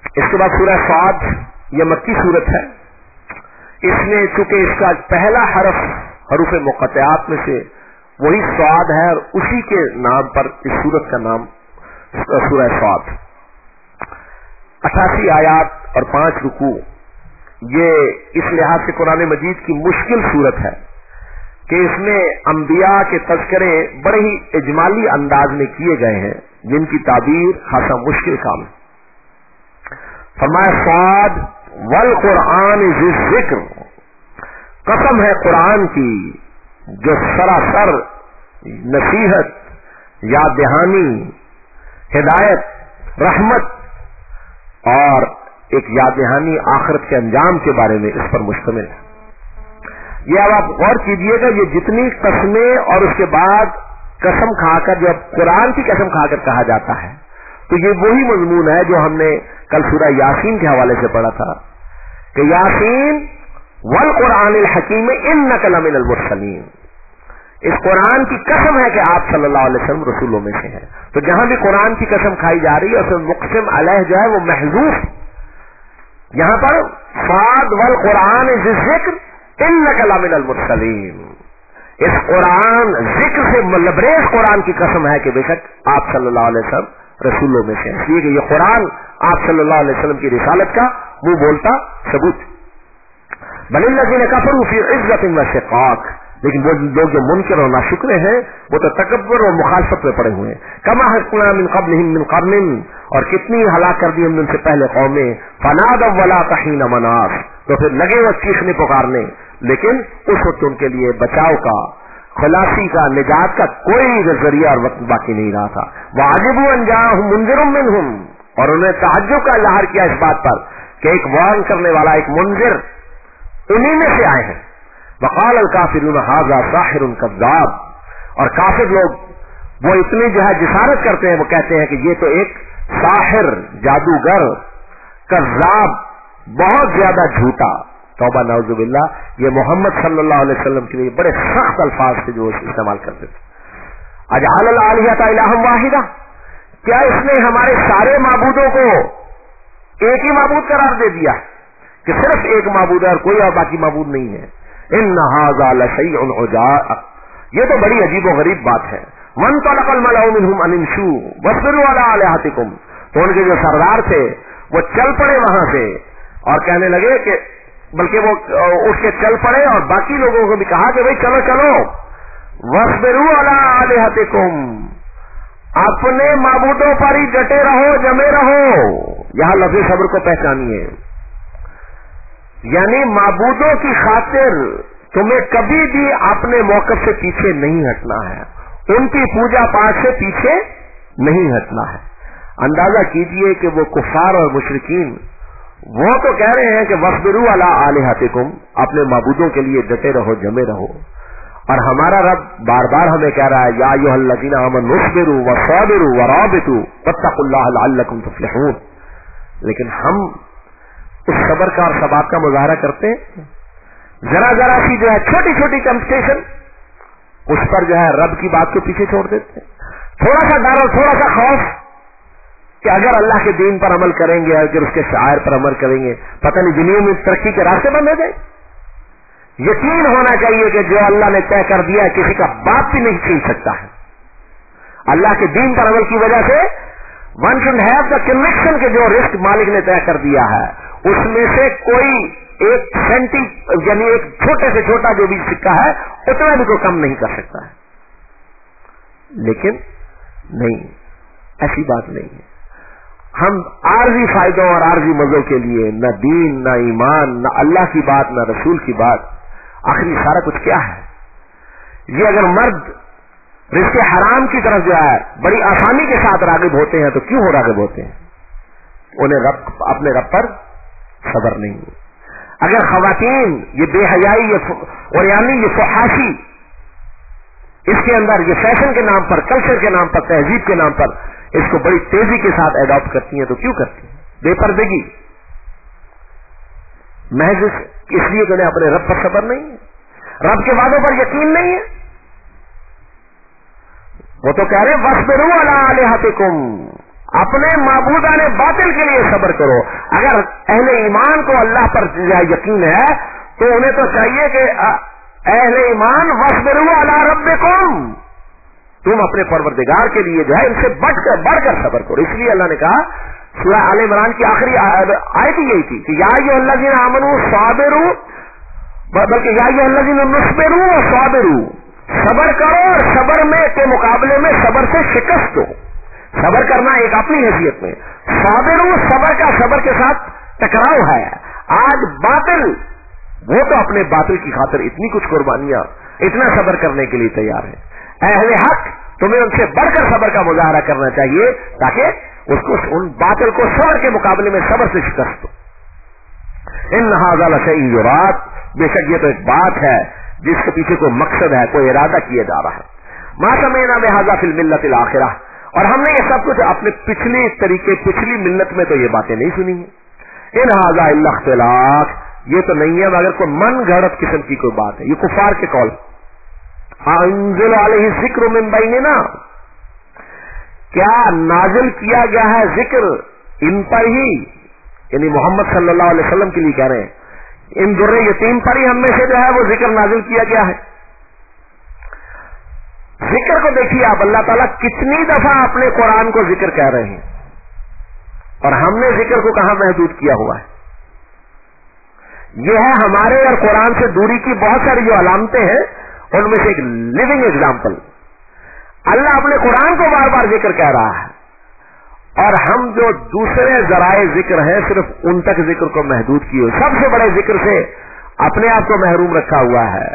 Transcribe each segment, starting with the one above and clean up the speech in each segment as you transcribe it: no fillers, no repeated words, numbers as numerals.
इसके बाद सूरह साद, यह मक्की सूरत है। इसमें चूंकि इसका पहला हरूफ मुक़त्तआत में से वही स्वाद है और उसी के नाम पर इस सूरत का नाम सूरह स्वाद। 88 आयात और 5 रुकू। ये इस लिहाज से कुरान मजीद की मुश्किल सूरत है कि इसमें अंबिया के तज़किरे बड़े ही इजमाली अंदाज में किए गए हैं, जिनकी ताबीर खासा मुश्किल काम है। फरमाया स्वाद वल कुरान ज़िक्र, कसम है कुरान की जो सरासर नसीहत, याद दहानी, हिदायत, रहमत और एक याद दहानी आखिरत के अंजाम के बारे में इस पर मुश्तमिल है। ये अब आप गौर कीजिएगा, ये जितनी कस्में और उसके बाद कसम खाकर, जब कुरान की कसम खाकर कहा जाता है, तो ये वही मजमून है जो हमने कल सूरह यासीन के हवाले से पढ़ा था कि यासीन वल कुरानिल हकीम इन्नका लमिनल मुरसलीन। इस कुरान की कसम है कि आप सल्लल्लाहु अलैहि वसल्लम रसूलों में से हैं। तो जहां भी कुरान की कसम खाई जा रही है उसमें मुक़सिम अलैह जो है वो महजूफ। यहां पर फाद वल कुरान ज़िक्र इन्नका लमिनल मुरसलीन, इस कुरान जिक्र से लबरेज कुरान की कसम है कि बेशक आप सल्लल्लाहु अलैहि वसल्लम रसूलों में से। इसलिए कि ये कुरान आप सल्लल्लाहु अलैहि वसल्लम की रिसालत का मुंह बोलता सबूत। बलिल्लज़ीना कफ़रू फ़ी इज़्ज़तिन व शिक़ाक़, लेकिन वो लोग जो मुनकर और नाशुक्र हैं वो तो तकब्बुर और मुखालफत में पड़े हुए हैं। कमा हलकना मिन क़ब्लिहिम मिन क़र्निन, और कितनी हलाक कर दी हमने उनसे पहले कौमें। फनादव वला तहीन मनास, तो फिर लगे वो चीखने पुकारने, लेकिन उस वक्त उनके लिए बचाव का, खलासी का, निजात का कोई जरिया और वक्त बाकी नहीं रहा था। वाजिबु अन जाअहुम मुंज़िरुम मिनहुम, और उन्हें तहज्जुब का इज़हार किया इस बात पर कि एक वार्न करने वाला, एक मुंज़िर उन्हीं में से आए हैं। वक़ाल अल काफिरून हाज़ा साहिरुन कज़्ज़ाब, और काफिर लोग वो इतनी जो है जिसारत करते हैं, वो कहते हैं कि ये तो एक साहिर, जादूगर, कज़्ज़ाब, बहुत ज्यादा झूठा। तौबा नाउज़ुबिल्लाह, ये मोहम्मद सल्लल्लाहु अलैहि वसल्लम के लिए बड़े सख्त अल्फाज से जो इस्तेमाल करते थे। अजअल अल आलिहता इलाहम वाहिदा, क्या इसने हमारे सारे माबूदों को एक ही माबूद करार दे दिया कि सिर्फ एक माबूद है और कोई और बाकी माबूद नहीं है। इन्ना हाज़ा लशैउन उजाब, ये तो बड़ी अजीब व गरीब बात है। वन तलक़ल मलअ मिनहुम अन इमशू वस्बिरू अला आलिहतिकुम, तो उनके जो सरदार थे वो चल पड़े वहां से और कहने लगे कि, बल्कि वो उठ के चल पड़े और बाकी लोगों को भी कहा कि भाई चलो चलो, वस्बिरू अला आलिहतिकुम, अपने माबूदों पर ही डटे रहो, जमे रहो। यहां लफ्ज़ सब्र को पहचानिए, यानी माबूदों की खातिर तुम्हें कभी भी अपने मौक़िफ़ से पीछे नहीं हटना है, उनकी पूजा पाठ से पीछे नहीं हटना है। अंदाजा कीजिए कि वो कुफार और मुशरिकीन वो तो कह रहे हैं कि वस्बिरू अला आलिहतिकुम, अपने माबूदों के लिए डटे रहो, जमे रहो, और हमारा रब बार बार हमें कह रहा है या अय्युहल्लज़ीना आमनू इस्बिरू वसाबिरू वराबितू वत्तकुल्लाह लअल्लकुम तुफ्लिहून। लेकिन हम उस सब्र का और सबात का मुजाहरा करते हैं, जरा जरा सी जो है छोटी छोटी टेम्पटेशन, उस पर जो है रब की बात को पीछे छोड़ देते हैं। थोड़ा सा डर और थोड़ा सा खौफ कि अगर अल्लाह के दीन पर अमल करेंगे, अगर उसके शायर पर अमल करेंगे, पता नहीं दुनिया में तरक्की के रास्ते बंद हो जाए। यकीन होना चाहिए कि जो अल्लाह ने तय कर दिया है किसी का बाप भी नहीं छीन सकता है। अल्लाह के दीन पर अमल की वजह से one should have the conviction के जो रिस्क मालिक ने तय कर दिया है उसमें से कोई एक सेंटी, यानी एक छोटे से छोटा जो भी सिक्का है उतना भी कोई कम नहीं कर सकता है। लेकिन नहीं, ऐसी बात नहीं है। हम आर्जी फायदों और आर्जी मजों के लिए न दीन, न ईमान, न अल्लाह की बात, न रसूल की बात, आखिरी सारा कुछ क्या है? ये अगर मर्द रिश्ते हराम की तरफ जो है बड़ी आसानी के साथ रागिब होते हैं तो क्यों हो रागिब होते हैं? उन्हें अपने रब पर सब्र नहीं। अगर खवातीन ये बेहयाई, ये ओरियानी, ये फहाशी, इसके अंदर ये फैशन के नाम पर, कल्चर के नाम पर, तहजीब के नाम पर इसको बड़ी तेजी के साथ एडॉप्ट करती हैं, तो क्यों करती हैं? बेपर्दगी महज इसलिए कि उन्हें अपने रब पर सब्र नहीं है, रब के वादों पर यकीन नहीं है। वो तो कह रहे वस्बिरू अला आलिहतिकुम, अपने माबूदाने बातिल के लिए सब्र करो। अगर अहले ईमान को अल्लाह पर यकीन है तो उन्हें तो चाहिए कि अहले ईमान वस्बिरू अला रब्बिकुम, तुम अपने परवरदिगार के लिए जो है इनसे बढ़कर सब्र करो। इसलिए अल्लाह ने कहा सूरह आले इमरान की आखिरी आयत यही थी कि या अय्युहल्लज़ीना आमनू साबिरू, बल्कि या अय्युहल्लज़ीना नुस्बिरू व साबिरू, सब्र करो और सब्र में के मुकाबले में सब्र से शिकस्त दो। सब्र करना एक अपनी हैसियत में, साबिरू सब्र का सब्र के साथ टकराव है। आज बातिल वो तो अपने बातिल की खातिर इतनी कुछ कुर्बानियां, इतना सब्र करने के लिए तैयार है। अहले हक तुम्हें उनसे बढ़कर सब्र का मुजाहरा करना चाहिए ताकि उसको उन बातिल को सब्र के मुकाबले में सब्र से शिकस्त दो। इन हाज़ा लशैउन युराद, बेशक ये तो एक बात है जिसके पीछे कोई मकसद है, कोई इरादा किया जा रहा है। मा समीना बिहाज़ा फिल मिल्लतिल आखिरह, और हमने ये सब कुछ अपने पिछले तरीके पिछली मिल्लत में तो ये बातें नहीं सुनी है। इन हाज़ा इल्ला इख्तिलाफ, ये तो नहीं है मगर कोई मन गढ़त किस्म की कोई बात है। ये कुफार के कौल, अंज़िल अलैहि ज़िक्र मिन बैनिना, क्या नाजिल किया गया है जिक्र इन पर ही, यानी मोहम्मद सल्लल्लाहु अलैहि वसल्लम के लिए कह रहे हैं, इन दुर्रे यतीम पर ही हम में से जो है वो जिक्र नाजिल किया गया है। जिक्र को देखिए आप, अल्लाह ताला कितनी दफा अपने कुरान को जिक्र कह रहे हैं और हमने जिक्र को कहां महदूद किया हुआ है। यह है हमारे और कुरान से दूरी की बहुत सारी जो अलामतें हैं उनमें से एक लिविंग एग्जाम्पल। अल्लाह अपने कुरान को बार बार जिक्र कह रहा है और हम जो दूसरे जराए जिक्र हैं सिर्फ उन तक जिक्र को महदूद किए, सबसे बड़े जिक्र से अपने आप को महरूम रखा हुआ है।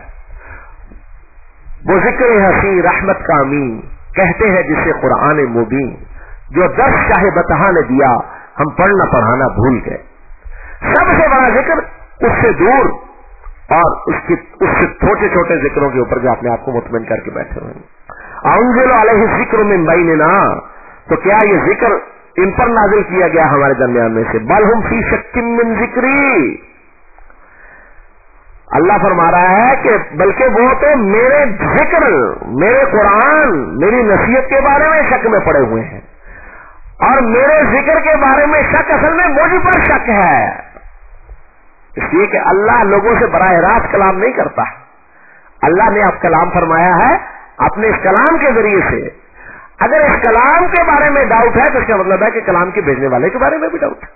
वो जिक्र हसी रहमत का अमीन कहते हैं जिसे कुरान मुबीन, जो दर्श चाहे बतहा ने दिया हम पढ़ना पढ़ाना भूल गए। सबसे बड़ा जिक्र उससे दूर और उससे छोटे छोटे जिक्रों के ऊपर जो अपने आप को मुतमईन करके बैठे हुए हैं। अंज़िल अलैहि ज़िक्र मिन बैनिना, तो क्या ये जिक्र इन पर नाजिल किया गया हमारे दरमियान में से, बल हुम फी शक्किन मिन ज़िक्री, अल्लाह फरमा रहा है कि बल्कि वो तो मेरे जिक्र, मेरे कुरान, मेरी नसीहत के बारे में शक में पड़े हुए हैं और मेरे जिक्र के बारे में शक असल में मुझ पर शक है। इसलिए कि अल्लाह लोगों से बराह रास्त कलाम नहीं करता। अल्लाह ने आप कलाम फरमाया है अपने इस कलाम के जरिए से। अगर इस कलाम के बारे में डाउट है तो इसका मतलब है कि कलाम के भेजने वाले के बारे में भी डाउट है।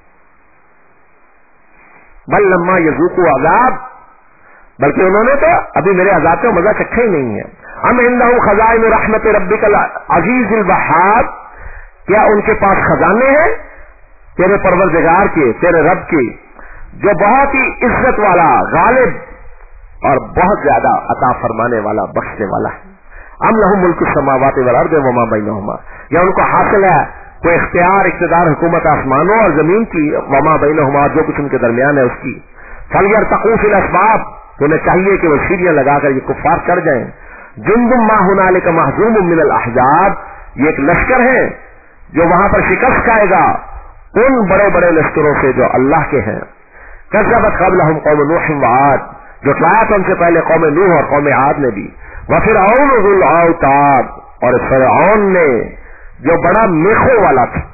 बल लम्मा यज़ूक़ू अज़ाब, बल्कि उन्होंने तो अभी मेरे अज़ाब का मजा चखा ही नहीं है। अम इंदहु खज़ाइनु रहमत रब्बिकल अज़ीज़िल वहाब, क्या उनके पास खजाने हैं तेरे परवरदिगार के, तेरे रब के, जो बहुत ही इज्जत वाला, गालिब और बहुत ज्यादा अता फरमाने वाला, बख्शने वाला है। अम लहु मुल्कु समावाति वल अर्दि व मा बैनहुमा, या उनको हासिल है कोई इख्तियार, इक़्तिदार, हुकूमत आसमानों और जमीन की, व मा बैनहुमा, जो कुछ उनके दरमियान है उसकी। फलयरतक़ू फिल अस्बाब, तो उन्हें चाहिए कि वो सीढ़ियां लगाकर ये कुफ्फार चढ़ जाएं। जुंदुम मा हुनालिका महज़ूमुम मिनल अहज़ाब, ये एक लश्कर है जो वहां पर शिकस्त खाएगा उन बड़े बड़े लश्करों से जो अल्लाह के हैं। कज़्ज़बत क़ब्लहुम क़ौम नूह व आद, जुटलाया था उनसे पहले कौम नूह और कौम आद ने भी। व फ़िरऔन ज़ुल औताद, और फ़िरऔन ने जो बड़ा मेखों वाला था,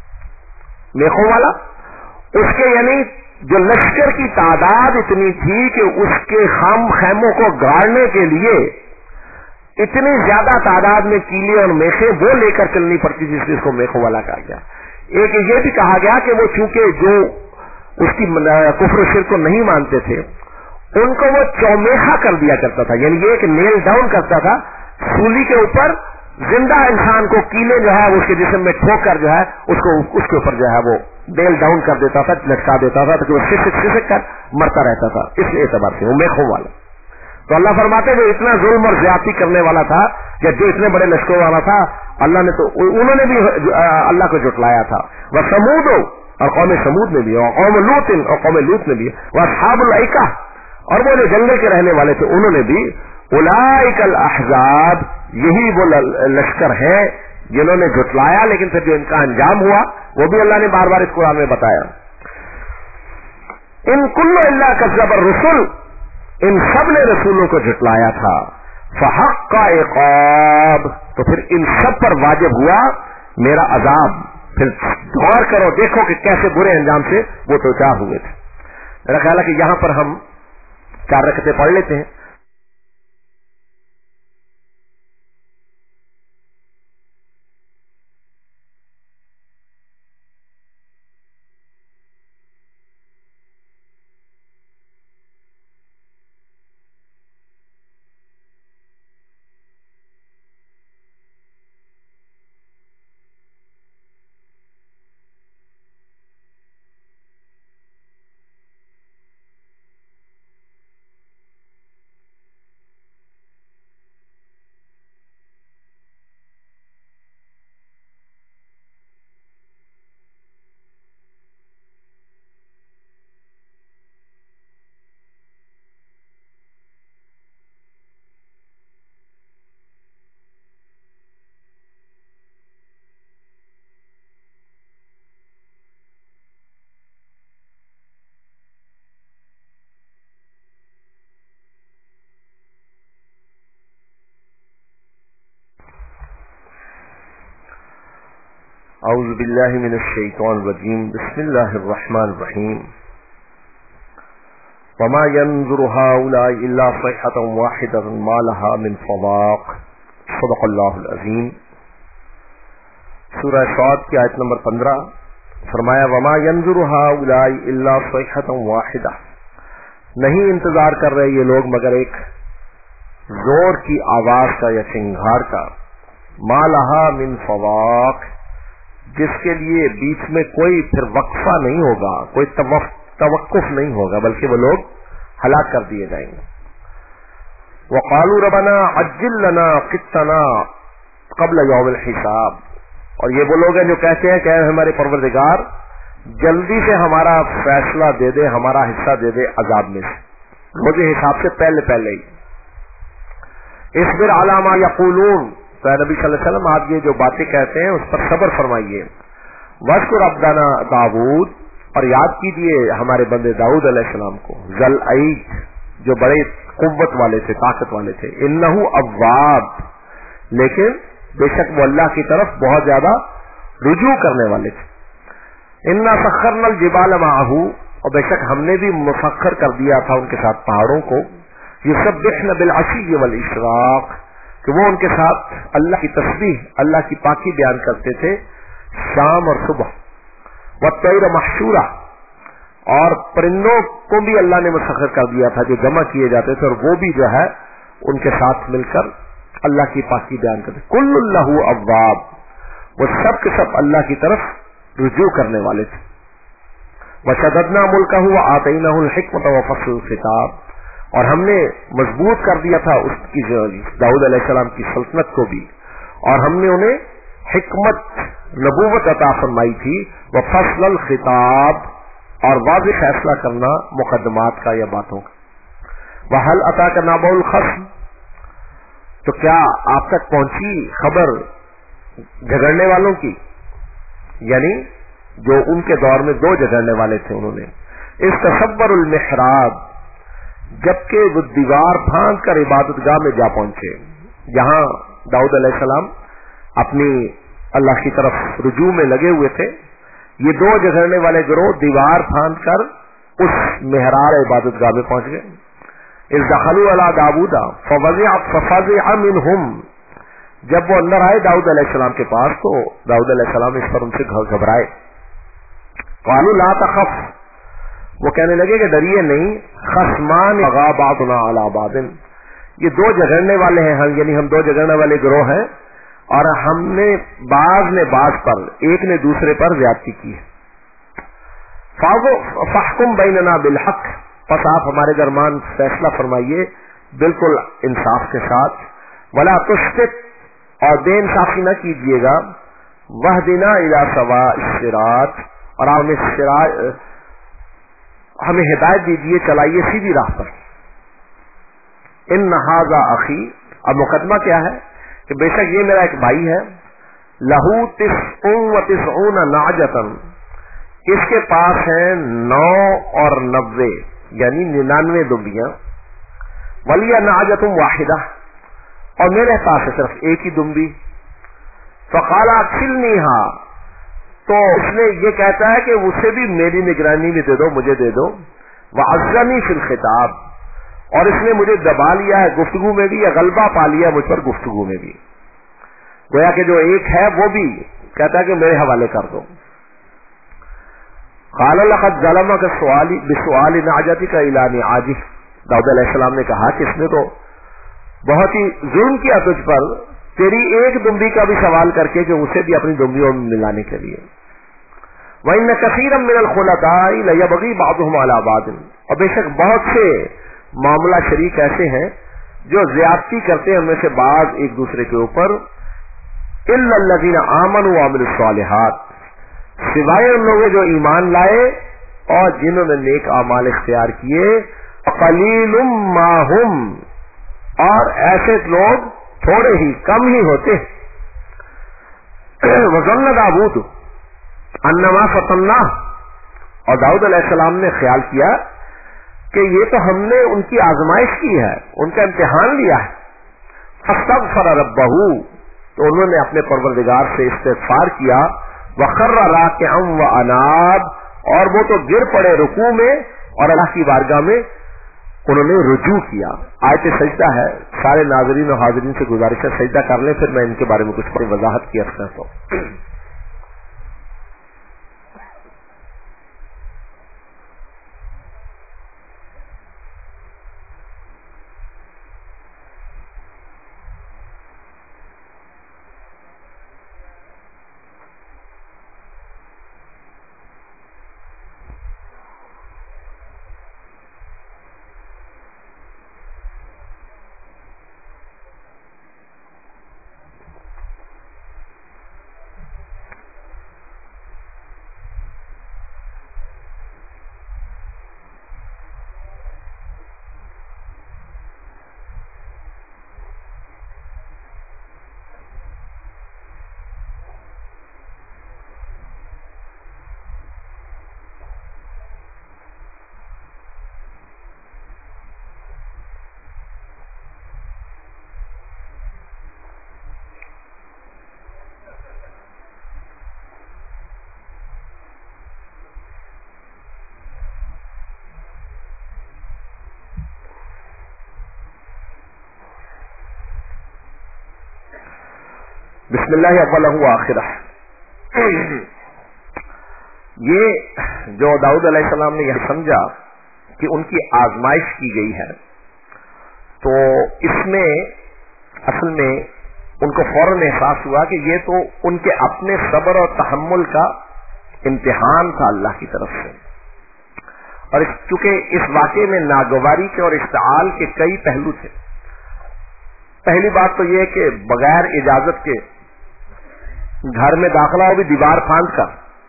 मेखों वाला, उसके यानी जो लश्कर की तादाद इतनी थी कि उसके खैमों को गाड़ने के लिए इतनी ज्यादा तादाद में कीले और मेखे वो लेकर चलनी पड़ती थी, इसलिए इसको मेखों वाला कहा गया। एक ये भी कहा गया कि वो चूंकि जो उसकी कुफ्र शिर्क को नहीं मानते थे उनको वो चौमेखा कर दिया करता था, यानी ये एक नेल डाउन करता था सूली के ऊपर, जिंदा इंसान को कीले जो है उसके जिस्म में ठोक कर जो है उसको उसके ऊपर जो है वो नेल डाउन कर देता था, लटका देता था, तो वो सिसक कर मरता रहता था। इसलिए एतबार से वो मेखों वाला। तो अल्लाह फरमाते वो इतना जुल्म और ज्यादती करने वाला था कि जो इतने बड़े लश्करों वाला था, अल्लाह ने तो उन्होंने भी अल्लाह को जुटलाया था। वह समूद और कौम समूद ने भी, और कौम लूत और कौम लूत ने भी, वह अस्हाबुल ऐका और वो जो जंगल के रहने वाले थे उन्होंने भी। उलाइकल अहज़ाब, यही वो लश्कर है जिन्होंने जुटलाया, लेकिन फिर जो इनका अंजाम हुआ वो भी अल्लाह ने बार बार इस कुरान में बताया। इन कुल्लु इल्ला कज़्ज़ब ar-रुसूल, इन सब ने रसूलों को जुटलाया था। फहक्का इक़ाब, तो फिर इन सब पर वाजिब हुआ मेरा अजाब, پھر غور کرو دیکھو کہ کیسے برے انجام سے وہ تو چار ہوئے تھے. میرا خیال ہے کہ یہاں پر ہم 4 رکعتیں پڑھ لیتے ہیں. اعوذ باللہ من الشیطان الرجیم. بسم اللہ الرحمن الرحیم. وما ينظر هؤلاء الا صيحة واحدة ما لها من فواق. صدق اللہ العظیم. سورہ صاد کی آیت نمبر 15. فرمایا وما ينظر هؤلاء الا صيحة واحدة. نہیں انتظار کر رہے یہ لوگ مگر ایک زور کی آواز کا یا چنگھار کا. ما لها من فواق، جس کے لیے بیچ میں کوئی پھر وقفہ نہیں ہوگا، کوئی توقف نہیں ہوگا، بلکہ وہ لوگ ہلاک کر دیے جائیں گے. وقالوا ربنا عجل لنا قطنا قبل یوم الحساب. اور یہ وہ لوگ ہیں جو کہتے ہیں کہ ہمارے پروردگار جلدی سے ہمارا فیصلہ دے دے، ہمارا حصہ دے دے عذاب میں سے، روز حساب سے پہلے ہی. اصبر علی ما یقولون. تو نبی صلی اللہ علیہ وسلم آپ یہ جو باتیں کہتے ہیں اس پر صبر فرمائیے. واذکر عبدنا داؤد، اور یاد کیجیے ہمارے بندے داؤد علیہ السلام کو. ذل اید، جو بڑے قوت والے تھے، طاقت والے تھے. انہ اواب، لیکن بے شک وہ اللہ کی طرف بہت زیادہ رجوع کرنے والے تھے. انا سخرنا الجبال معه، اور بے شک ہم نے بھی مسخر کر دیا تھا ان کے ساتھ پہاڑوں کو. یسبحن بالعشی والاشراق، کہ وہ ان کے ساتھ اللہ کی تسبیح، اللہ کی پاکی بیان کرتے تھے شام اور صبح. والطیر محشورہ، اور پرندوں کو بھی اللہ نے مسخر کر دیا تھا جو جمع کیے جاتے تھے، اور وہ بھی جو ہے ان کے ساتھ مل کر اللہ کی پاکی بیان کرتے. کل اللہ اواب، وہ سب کے سب اللہ کی طرف رجوع کرنے والے تھے. وشددنا ملکہ وآتینہ الحکمۃ وفصل الخطاب، اور ہم نے مضبوط کر دیا تھا اس کی داؤد علیہ السلام کی سلطنت کو بھی، اور ہم نے انہیں حکمت نبوت عطا فرمائی تھی. وفصل الخطاب، اور واضح فیصلہ کرنا مقدمات کا یا باتوں کا. وہل اتاک نبأ الخصم، تو کیا آپ تک پہنچی خبر جھگڑنے والوں کی، یعنی جو ان کے دور میں 2 جھگڑنے والے تھے. انہوں نے استصبر المحراب، جبکہ وہ دیوار پھاند کر عبادت گاہ میں جا پہنچے، جہاں داؤد علیہ السلام اپنی اللہ کی طرف رجوع میں لگے ہوئے تھے. یہ 2 جھگڑنے والے گروہ دیوار پھاند کر اس محراب عبادت گاہ میں پہنچ گئے. اذ دخلوا علی داؤد ففزع منهم، جب وہ اندر آئے داؤد علیہ السلام کے پاس تو داؤد علیہ السلام اس پر ان سے گھبرائے. قالوا لا تخف، وہ کہنے لگے کہ ڈریے نہیں. خصمان بغى بعضنا على بعض، یہ 2 جھگڑنے والے ہیں، یعنی ہم 2 جھگڑنے والے گروہ ہیں، اور ہم نے بعض نے بعض پر، ایک نے دوسرے پر زیادتی کی ہے. فاحکم بیننا بالحق، پس آپ ہمارے درمیان فیصلہ فرمائیے بالکل انصاف کے ساتھ. ولا تشطط، اور بے انصافی نہ کیجیے گا. واہدنا الی سواء الصراط، اور ہمیں ہدایت دیجیے، چلائیے سیدھی راہ پر. ان ھذا اخی، اب مقدمہ کیا ہے کہ بے شک یہ میرا ایک بھائی ہے. لہو 99 نعجۃ، اس کے پاس ہیں 9 اور 90، یعنی 99 دمبیاں. ولی نعجۃ واحدہ، اور میرے پاس ہے صرف ایک ہی دمبی. فقال اکفلنیھا، تو اس نے یہ کہتا ہے کہ اسے بھی میری نگرانی میں دے دو، مجھے دے دو. وعزنی فی الخطاب، اور اس نے مجھے دبا لیا ہے گفتگو میں بھی، یا غلبہ پا لیا مجھ پر گفتگو میں بھی. گویا کہ جو ایک ہے وہ بھی کہتا ہے کہ میرے حوالے کر دو. قال لقد ظلمك بسؤال نعجتك الى نعاجه، داؤد علیہ السلام نے کہا کہ اس نے تو بہت ہی ظلم کیا تجھ پر، تیری ایک دمبی کا بھی سوال کر کے کہ اسے بھی اپنی دمبیوں میں ملانے کے لیے. وَإِنَّ كَثِيرًا مِنَ الْخُلَطَاءِ لَيَبْغِي بَعْضُهُمْ عَلَى بَعْضٍ، اور بے شک بہت سے معاملہ شریک ایسے ہیں جو زیادتی کرتے ہیں ان میں سے بعض ایک دوسرے کے اوپر. إِلَّا الَّذِينَ آمَنُوا وَعَمِلُوا الصَّالِحَاتِ، سوائے ان لوگوں جو ایمان لائے اور جنہوں نے نیک اعمال اختیار کیے. قَلِيلٌ مَّا هُمْ، اور ایسے لوگ تھوڑے ہی، کم ہی ہوتے. وَظَنَّ داؤد أَنَّمَا فَتَنَّاهُ، اور داؤد علیہ السلام نے خیال کیا کہ یہ تو ہم نے ان کی آزمائش کی ہے، ان کا امتحان لیا ہے. فَاسْتَغْفَرَ رَبَّهُ، تو انہوں نے اپنے پروردگار سے استغفار کیا. وَخَرَّ رَاكِعًا وَأَنَابَ، اور وہ تو گر پڑے رکوع میں اور اللہ کی بارگاہ میں انہوں نے رجوع کیا. آیت سجدہ ہے، سارے ناظرین و حاضرین سے گزارش ہے سجدہ کر لیں، پھر میں ان کے بارے میں کچھ وضاحت کیا کرتا ہوں. بسم اللہ اولہ وآخرہ. یہ جو داؤد علیہ السلام نے یہ سمجھا کہ ان کی آزمائش کی گئی ہے، تو اس میں اصل میں ان کو فوراً احساس ہوا کہ یہ تو ان کے اپنے صبر اور تحمل کا امتحان تھا اللہ کی طرف سے. اور چونکہ اس واقعے میں ناگواری کے اور اشتعال کے کئی پہلو تھے. پہلی بات تو یہ کہ بغیر اجازت کے گھر میں داخلہ ہو بھی دیوار پھاند کر،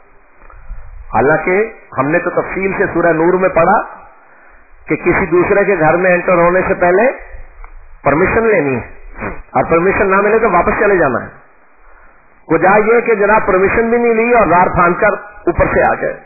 حالانکہ ہم نے تو تفصیل سے سورہ نور میں پڑھا کہ کسی دوسرے کے گھر میں انٹر ہونے سے پہلے پرمیشن لینی ہے، اور پرمیشن نہ ملے تو واپس چلے جانا ہے. کجا یہ کہ جناب پرمیشن بھی نہیں لی اور دار پھاند کر اوپر سے آ گئے.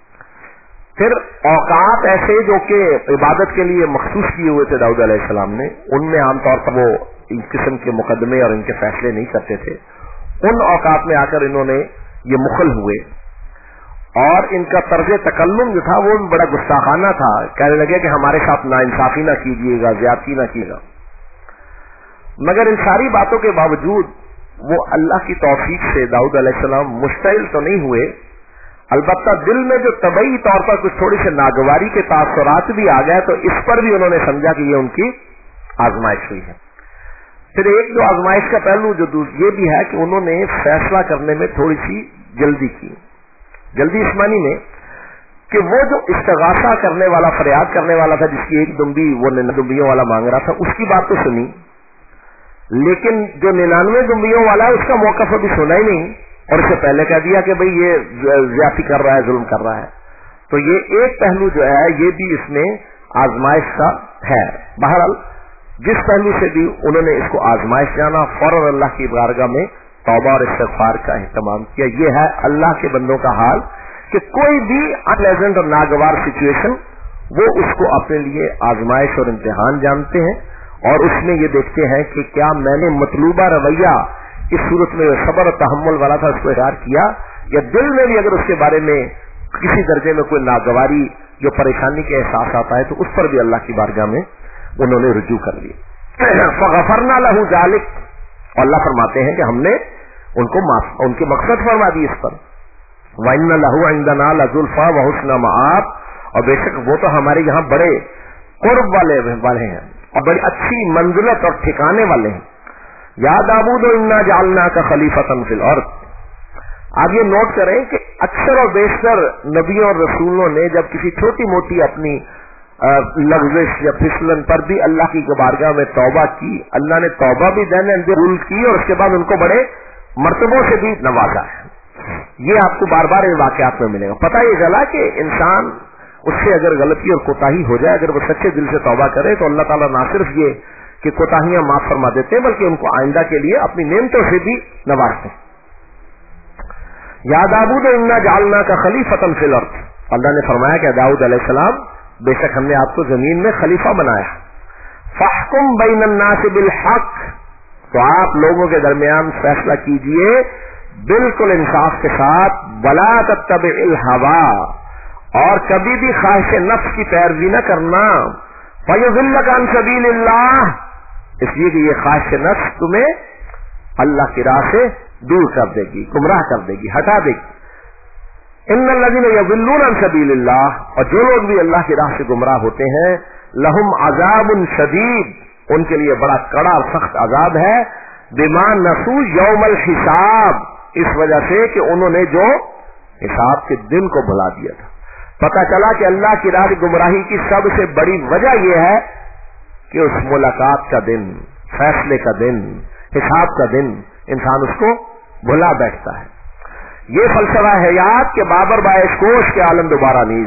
پھر اوقات ایسے جو کہ عبادت کے لیے مخصوص کیے ہوئے تھے داؤد علیہ السلام نے، ان میں عام طور پر وہ اس قسم کے مقدمے اور ان کے فیصلے نہیں کرتے تھے. ان اوقات میں آ کر انہوں نے یہ مخل ہوئے، اور ان کا طرز تکلم جو تھا وہ بڑا گستاخانہ تھا. کہنے لگے کہ ہمارے ساتھ ناانصافی نہ کیجیے گا، زیادتی نہ کیجیے گا. مگر ان ساری باتوں کے باوجود وہ اللہ کی توفیق سے داؤد علیہ السلام مشتعل تو نہیں ہوئے، البتہ دل میں جو طبعی طور پر کچھ تھوڑی سی ناگواری کے تاثرات بھی آ گئے، تو اس پر بھی انہوں نے سمجھا کہ یہ ان کی آزمائش ہوئی ہے. پھر ایک جو آزمائش کا پہلو جو یہ بھی ہے کہ انہوں نے فیصلہ کرنے میں تھوڑی سی جلدی کی. جلدی اس معنی میں کہ وہ جو استغاثہ کرنے والا، فریاد کرنے والا تھا، جس کی ایک دمبی وہ 99 دمبیوں والا مانگ رہا تھا، اس کی بات تو سنی، لیکن جو 99 دمبیوں والا ہے اس کا موقف ابھی سنا ہی نہیں، اور اسے پہلے کہہ دیا کہ بھئی یہ زیادتی کر رہا ہے، ظلم کر رہا ہے. تو یہ ایک پہلو جو ہے یہ بھی اس میں آزمائش کا ہے. بہرحال جس پہلو سے بھی انہوں نے اس کو آزمائش جانا، فوراً اللہ کی بارگاہ میں توبہ اور استغفار کا اہتمام کیا. یہ ہے اللہ کے بندوں کا حال کہ کوئی بھی انپلیزنٹ اور ناگوار سچویشن وہ اس کو اپنے لیے آزمائش اور امتحان جانتے ہیں، اور اس میں یہ دیکھتے ہیں کہ کیا میں نے مطلوبہ رویہ इस सूरत में सब्र और तहम्मुल वाला था, उसको इकरार किया, या दिल में भी अगर उसके बारे में किसी दर्जे में कोई नागवारी जो परेशानी के एहसास आता है तो उस पर भी अल्लाह की बारगाह में उन्होंने रुजू कर लिया। फगफरना लहू जालिक, अल्लाह फरमाते हैं कि हमने उनको माफ, उनके मकसद फरमा दी इस पर। वइन्ना लहू इंदना लजुल्फा व हुस्न मआब, और बेशक वो तो हमारे यहाँ बड़े कुर्ब वाले हैं और बड़ी अच्छी मंजिलत और ठिकाने वाले हैं। या दाऊद इन्ना जालना का खलीफतन फिल अर्द। आप ये नोट करें कि अक्सर और बेशतर नबियों और रसूलों ने जब किसी छोटी मोटी अपनी लग़्ज़िश या फिसलन पर भी अल्लाह की बारगाह में तौबा की, अल्लाह ने तौबा भी देने कबूल की और उसके बाद उनको बड़े मर्तबों से भी नवाजा है। ये आपको बार बार इन वाकयात में मिलेगा। पता ये चला कि इंसान उससे अगर गलती और कोताही हो जाए, अगर वो सच्चे दिल से तौबा करे तो अल्लाह ताला ना सिर्फ ये कि कोताहियां माफ फरमा देते हैं बल्कि उनको आइंदा के लिए अपनी नेमतों से भी नवाजते हैं। या दाऊद इन्ना जालना का खलीफतन फिल अर्द, अल्लाह ने फरमाया कि दाऊद अलैहिस्सलाम बेशक हमने आपको जमीन में खलीफा बनाया। फहकुम बैनन नास बिल हक, तो आप लोगों के दरमियान फैसला कीजिए बिल्कुल इंसाफ के साथ। वला तत्तबिल हवा, और कभी भी ख्वाहिश नफ्स की पैरवी न करना। फयुज़िल्लक अन सबीलिल्लाह, इसलिए कि ये ख्वाहिश नफ्स तुम्हें अल्लाह की राह से दूर कर देगी, गुमराह कर देगी, हटा देगी। इन्नल्लज़ीना यज़िल्लूना अन सबीलिल्लाह, और जो लोग भी अल्लाह की राह से गुमराह होते हैं, लहुम अज़ाबुन शदीद, उनके लिए बड़ा कड़ा और सख्त अजाब है। बिमा नसू यौमल हिसाब, इस वजह से कि उन्होंने जो हिसाब के दिन को भुला दिया था। पता चला कि अल्लाह की राह गुमराही की सबसे बड़ी वजह यह है कि उस मुलाकात का दिन, फैसले का दिन, हिसाब का दिन इंसान उसको भुला बैठता है। ये फलसफा है याद के बाबर बायस कोश के आलम दोबारा नीज।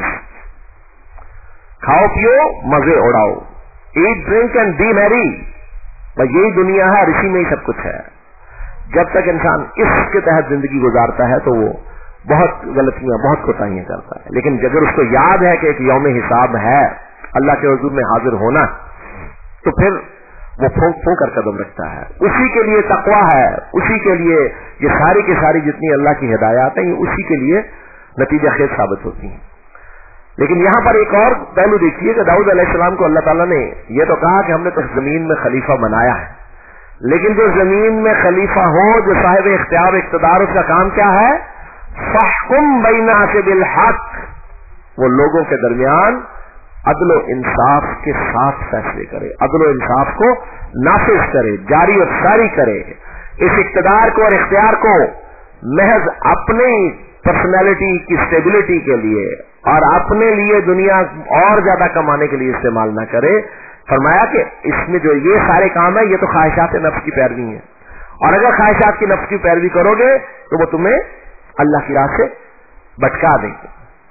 खाओ पियो मजे उड़ाओ, eat drink and be merry, बस यही दुनिया है, इसी में ही सब कुछ है। जब तक इंसान इसके तहत जिंदगी गुजारता है तो वो बहुत गलतियां, बहुत कोताहियां करता है। लेकिन अगर उसको याद है कि एक यौम हिसाब है, अल्लाह के हुजूर में हाजिर होना, तो फिर वो फूंक फूंक कर कदम रखता है। उसी के लिए तकवा है, उसी के लिए ये सारी की सारी जितनी अल्लाह की हिदायत है, ये उसी के लिए नतीजा खेज साबित होती है। लेकिन यहां पर एक और पहलू देखिए कि दाऊद अलैहिस्सलाम को अल्लाह ताला ने यह तो कहा कि हमने तो जमीन में खलीफा बनाया है, लेकिन जो जमीन में खलीफा हो, जो साहिब इख्तियार इख्तिदार, उसका काम क्या है? फहकुम बैना से बिल हक, वो लोगों के दरमियान अदल व इंसाफ के साथ फैसले करे, अदल व इंसाफ को नाफिज करे, जारी और सारी करे। इस इख्तिदार को और इख्तियार को महज अपनी पर्सनैलिटी की स्टेबिलिटी के लिए और अपने लिए दुनिया और ज्यादा कमाने के लिए इस्तेमाल ना करे। फरमाया कि इसमें जो ये सारे काम है, ये तो ख्वाहिशात नफ्स की पैरवी है, और अगर ख्वाहिशात की नफ्स की पैरवी करोगे तो वो तुम्हें अल्लाह की राह से भटका देंगे,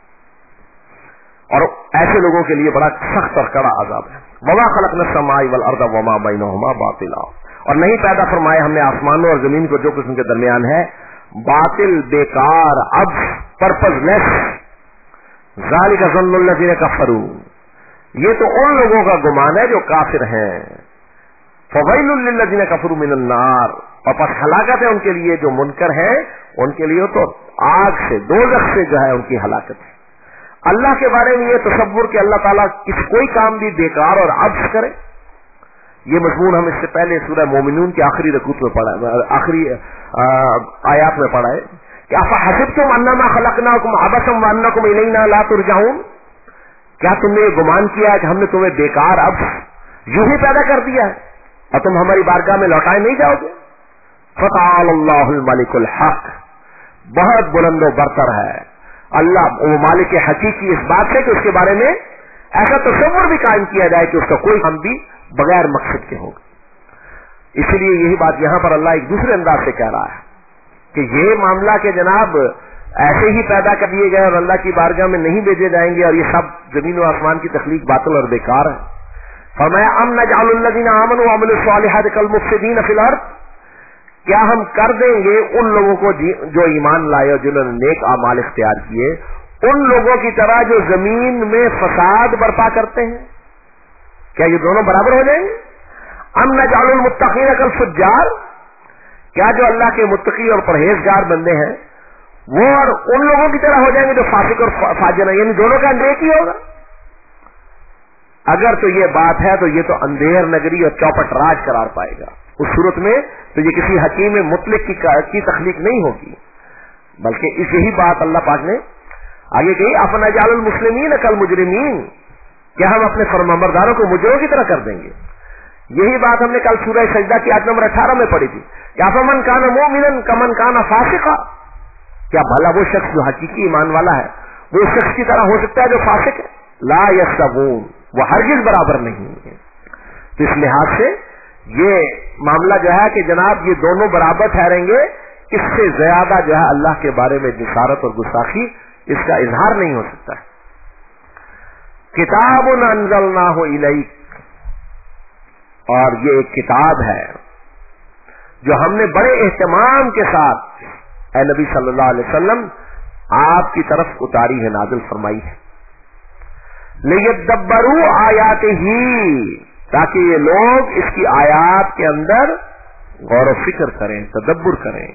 और ऐसे लोगों के लिए बड़ा सख्त और कड़ा अजाब है। वमा खलक़ना समाई वल अर्द वमा बैनहुमा बातिला, और नहीं पैदा फरमाया हमने आसमानों और जमीन को जो कुछ उनके दरमियान है बातिल, बेकार, अब पर्पजलेस। ज़ालिका ज़न्नुल लज़ीना कफ़रू, ये तो उन लोगों का गुमान है जो काफिर हैं। फ़वैलुल लिल्लज़ीना कफ़रू मिनन नार, और पस हलाकत है उनके लिए जो मुनकर हैं, उनके लिए तो आग से, दोज़ख से जो है उनकी हलाकत है। अल्लाह के बारे में ये तसव्वुर कि अल्लाह ताला कोई काम भी बेकार और अब्स करे, ये मज़मून हम इससे पहले सूरह मोमिनून की आखिरी रकूत में पढ़ा, आखिरी आयात में पढ़ा है कि अफ़हसिबतुम अन्नमा खलक़नाकुम अबसन व अन्नकुम इलैना ला तुरजऊन, क्या तुमने ये गुमान किया है कि हमने तुम्हें बेकार अब यूं ही पैदा कर दिया है और तुम हमारी बारगाह में लौटाए नहीं जाओगे? फ़तआलल्लाहुल मलिकुल हक, बहुत बुलंदो बरतर है अल्लाह वो मालिक हकीकी इस बात से कि उसके बारे में ऐसा तसव्वुर भी कायम किया जाए कि उसका कोई काम भी बगैर मकसद के होगा। इसलिए यही बात यहां पर अल्लाह एक दूसरे अंदाज से कह रहा है कि ये मामला के जनाब ऐसे ही पैदा कर दिए गए और अल्लाह की बारगाह में नहीं भेजे जाएंगे, और ये सब जमीन और आसमान की तख्लीक बातिल और बेकार है। फरमाया अम नजअलुल लज़ीना आमनू व अमिलुस सालिहाति कल मुफ़्सिदीन फिल अर्द, क्या हम कर देंगे उन लोगों को जो ईमान लाए और जिन्होंने नेक आमाल इख्तियार किए, उन लोगों की तरह जो जमीन में फसाद बर्पा करते हैं? क्या ये दोनों बराबर हो जाएंगे? अम नजअलुल मुत्तक़ीन कल फुज्जार, क्या जो अल्लाह के मुत्तकी और परहेजगार बंदे हैं वो और उन लोगों की तरह हो जाएंगे जो फासिक और फाजिर हैं, यानी दोनों का अंधेर ही होगा? अगर तो ये बात है तो ये तो अंधेर नगरी और चौपट राज करार पाएगा। उस सूरत में तो ये किसी हकीम मुतलक की तखलीक नहीं होगी, बल्कि इस यही बात अल्लाह पाक ने आगे कही, अफनजालुल मुस्लिमीन कल मुजरिमीन, क्या हम अपने फरमाबरदारों को मुजरिमों की तरह कर देंगे? यही बात हमने कल सूरह सजदा की आयत नंबर 18 में पढ़ी थी। क्या फमन काना मोमिनन कमन काना फासिका, क्या भला वो शख्स जो हकीकी ईमान वाला है वो उस शख्स की तरह हो सकता है जो फासिक है? ला यस्तवून, वो हरगिज बराबर नहीं है। तो इस लिहाज से ये मामला जो है कि जनाब ये दोनों बराबर ठहरेंगे, इससे ज्यादा जो है अल्लाह के बारे में जिसारत और गुस्ताखी इसका इजहार नहीं हो सकता है। किताबुन अंज़लनाहु इलैक, और ये एक किताब है जो हमने बड़े एहतमाम के साथ ऐ नबी सल्लल्लाहु अलैहि वसल्लम आपकी तरफ उतारी है, नाजिल फरमाई है। लियद्दब्बरू आयातिही, ताकि ये लोग इसकी आयात के अंदर गौर व फिक्र करें, तदब्बुर करें।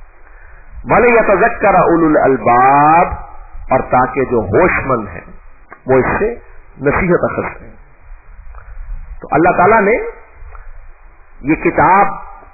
भले यतज़क्कर उलुल अलबाब, और ताकि जो होशमंद है वो इससे नसीहत अखज़ करें। तो अल्लाह ताला ने ये किताब,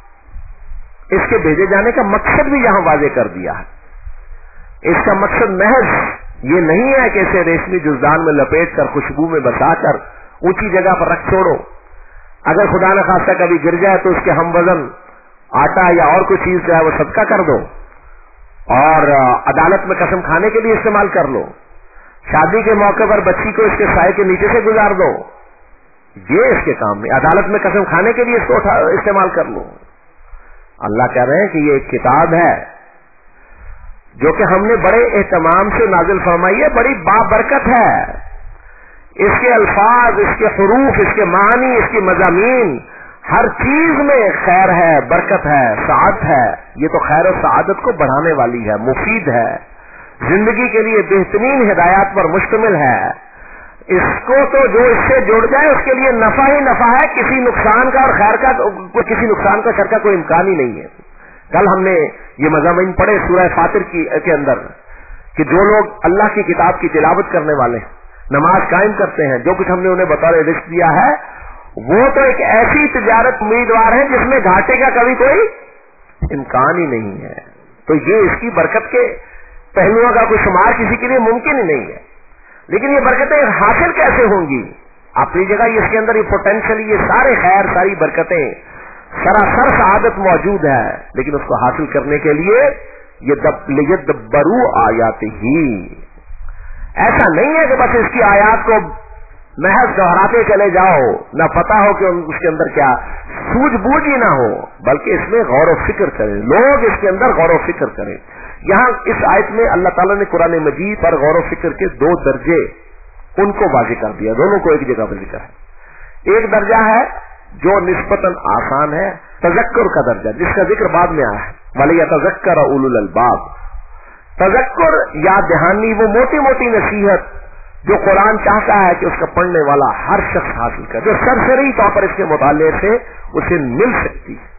इसके भेजे जाने का मकसद भी यहां वाज़े कर दिया है। इसका मकसद महज ये नहीं है कि इसे रेशमी जुज़दान में लपेट कर खुशबू में बसाकर ऊंची जगह पर रख छोड़ो, अगर खुदा न खास्ता कभी गिर जाए तो उसके हम वजन आटा या और कोई चीज जो है वो सदका कर दो, और अदालत में कसम खाने के लिए इस्तेमाल कर लो, शादी के मौके पर बच्ची को इसके साए के नीचे से गुजार दो, ये इसके काम में, अदालत में कसम खाने के लिए इसको इस्तेमाल कर लो। अल्लाह कह रहे हैं कि ये एक किताब है जो कि हमने बड़े एहतमाम से नाजिल फरमाई है, बड़ी बाबरकत है। इसके अल्फाज, इसके हुरूफ, इसके मानी, इसकी मज़ामीन, हर चीज में खैर है, बरकत है, सआदत है। ये तो खैर और सआदत को बढ़ाने वाली है, मुफीद है, जिंदगी के लिए बेहतरीन हिदायत पर मुश्तमिल है। इसको तो जो इससे जुड़ जाए उसके लिए नफा ही नफा है, किसी नुकसान का और खैर का, किसी नुकसान का शर का कोई इम्कान ही नहीं है। कल हमने ये मज़ामीन पढ़े सूरह फातिर के अंदर कि जो लोग अल्लाह की किताब की तिलावत करने वाले हैं, नमाज कायम करते हैं, जो कुछ हमने उन्हें बतौर रिस्क दिया है, वो तो एक ऐसी तिजारत उम्मीदवार है जिसमें घाटे का कभी कोई इम्कान ही नहीं है। तो ये इसकी बरकत के पहलुओं का कोई शुमार किसी के लिए मुमकिन ही नहीं है। लेकिन ये बरकतें हासिल कैसे होंगी? अपनी जगह इसके अंदर ये पोटेंशियल, ये सारे खैर, सारी बरकतें, सरासर सआदत मौजूद है, लेकिन उसको हासिल करने के लिए ये लियद्दब्बरू आयातिही, ऐसा नहीं है कि बस इसकी आयात को महज दोहराते चले जाओ, न पता हो कि उसके अंदर क्या सूझबूझ ही ना हो, बल्कि इसमें गौर व फिक्र करें, लोग इसके अंदर गौर व फिक्र करें। यहां इस आयत में अल्लाह ताला ने कुरान मजीद पर गौर व फिक्र के दो दर्जे उनको वाज़ेह कर दिया, दोनों को एक जगह पर जिक्र है। एक दर्जा है जो निस्बतन आसान है, तज़क्कुर का दर्जा, जिसका जिक्र बाद में आया है, वले यतज़क्कर उलुल अलबाब। तज़क्कुर याद दहानी, वो मोटी मोटी नसीहत जो कुरान चाहता है कि उसका पढ़ने वाला हर शख्स हासिल करे, जो सरसरी तौर पर इसके मुताले से उसे मिल सकती है।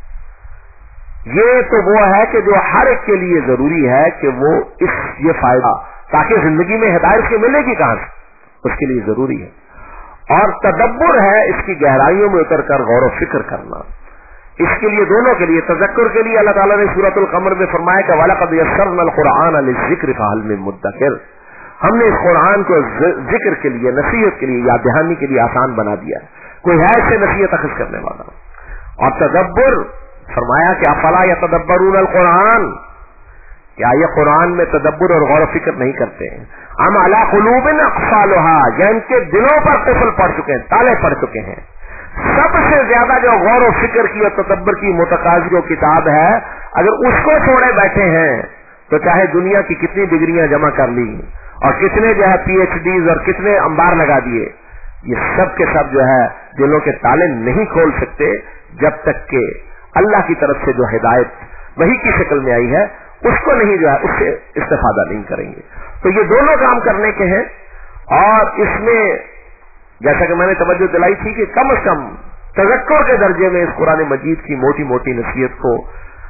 ये तो वो है कि जो हर एक के लिए जरूरी है कि वो ये फायदा, ताकि जिंदगी में हिदायत के मिलेगी कहां से, उसके लिए जरूरी है। और तदब्बुर है इसकी गहराइयों में उतर कर गौर व फिक्र करना। इसके लिए, दोनों के लिए, तज़क्कुर के लिए अल्लाह ताला ने सूरतुल क़मर में फरमाया कि वलक़द यस्सरनल क़ुरआन लिज़्ज़िक्र फ़हल मिन मुद्दकिर, हमने इस कुरान को जिक्र के लिए, नसीहत के लिए, याद दहानी के लिए आसान बना दिया, कोई है इससे नसीहत अखज़ करने वाला। और तदब्बुर फरमाया कि अफला यतदब्बरूनल कुरान, क्या ये कुरान में तदब्बुर और गौर व फिक्र नहीं करते हैं? अम अला क़ुलूबिन अक़फ़ालुहा, या इनके दिलों पर कुफ़ल पड़ चुके हैं, ताले पड़ चुके हैं। सबसे ज्यादा जो गौर व फिक्र की और तदब्बुर की मुतकाज़ी जो किताब है, अगर उसको छोड़े बैठे हैं तो चाहे दुनिया की कितनी डिग्रियां जमा कर ली और कितने जो है PhDs और कितने अंबार लगा दिए, ये सब के सब जो है दिलों के ताले नहीं खोल सकते जब तक के अल्लाह की तरफ से जो हिदायत वही की शक्ल में आई है उसको नहीं जो है उससे इस्तेफादा नहीं करेंगे। तो ये दोनों काम करने के हैं। और इसमें जैसा कि मैंने तवज्जो दिलाई थी कि कम से कम तज़क्कुर के दर्जे में इस कुरान मजीद की मोटी मोटी नसीहत को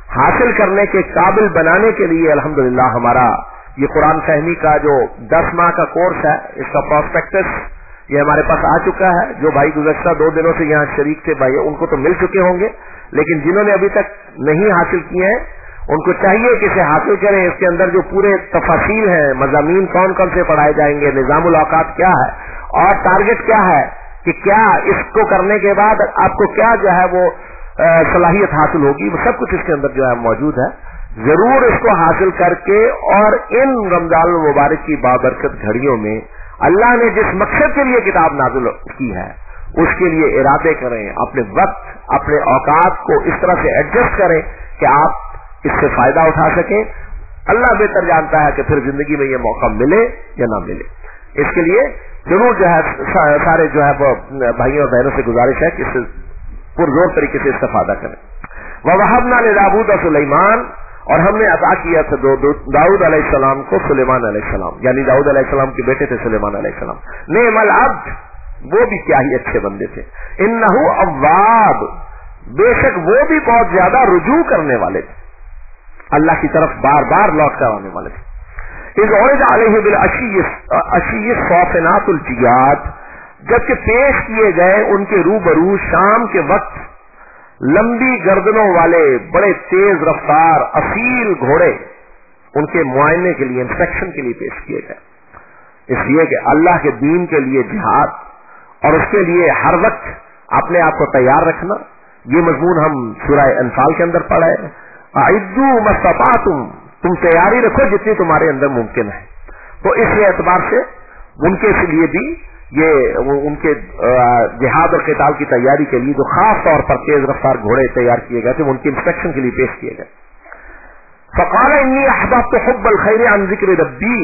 حاصل کرنے کے قابل بنانے کے لیے الحمدللہ ہمارا یہ قرآن فہمی کا جو 10 ماہ کا کورس ہے، اس کا پروسپیکٹس یہ ہمارے پاس آ چکا ہے. جو بھائی گزشتہ 2 دنوں سے یہاں شریک تھے بھائی ان کو تو مل چکے ہوں گے، لیکن جنہوں نے ابھی تک نہیں حاصل کیے ہیں ان کو چاہیے کہ اسے حاصل کریں. اس کے اندر جو پورے تفاصیل ہیں، مضامین کون کون سے پڑھائے جائیں گے، نظام الاوقات کیا ہے اور ٹارگٹ کیا ہے کہ کیا اس کو کرنے کے بعد آپ کو کیا جو ہے وہ صلاحیت حاصل ہوگی، وہ سب کچھ اس کے اندر جو ہے موجود ہے. ضرور اس کو حاصل کر کے اور ان رمضان المبارک کی بابرکت گھڑیوں میں اللہ نے جس مقصد کے لیے کتاب نازل کی ہے اس کے لیے ارادے کریں، اپنے وقت اپنے اوقات کو اس طرح سے ایڈجسٹ کریں کہ آپ اس سے فائدہ اٹھا سکیں. اللہ بہتر جانتا ہے کہ پھر زندگی میں یہ موقع ملے یا نہ ملے. اس کے لیے ضرور جو ہے سارے جو ہے وہ بھائیوں اور بہنوں سے گزارش ہے کہ اس سے پرزور طریقے سے استفادہ کریں. وَوَهَبْنَا لِدَاوُودَ سُلَيْمَانَ، اور ہم نے عطا کیا تھا داؤد علیہ السلام کو سلیمان علیہ السلام، یعنی داؤد علیہ السلام کے بیٹے تھے سلیمان علیہ السلام. نعم العبد، وہ بھی کیا ہی اچھے بندے تھے. انہ اواب، بے شک وہ بھی بہت زیادہ رجوع کرنے والے تھے، اللہ کی طرف بار بار لوٹ کر آنے والے تھے. اذ عرض علیہ بالعشی الصافنات الجیاد، جبکہ پیش کیے گئے ان کے روبرو شام کے وقت لمبی گردنوں والے بڑے تیز رفتار اصیل گھوڑے ان کے معائنے کے لیے، انسپیکشن کے لیے پیش کیے گئے. اس لیے کہ اللہ کے دین کے لیے جہاد اور اس کے لیے ہر وقت اپنے آپ کو تیار رکھنا، یہ مضمون ہم سورہ انفال کے اندر پڑھا ہے. اعدوا ما استطعتم، تم تیاری رکھو جتنی تمہارے اندر ممکن ہے. تو اس اعتبار سے ان کے لیے بھی یہ ان کے جہاد اور قتال کی تیاری کے لیے جو خاص طور پر تیز رفتار گھوڑے تیار کیے گئے تھے ان کی انسپیکشن کے لیے پیش کیے گئے. فقال انی احببت حب الخیر عن ذکر ربی،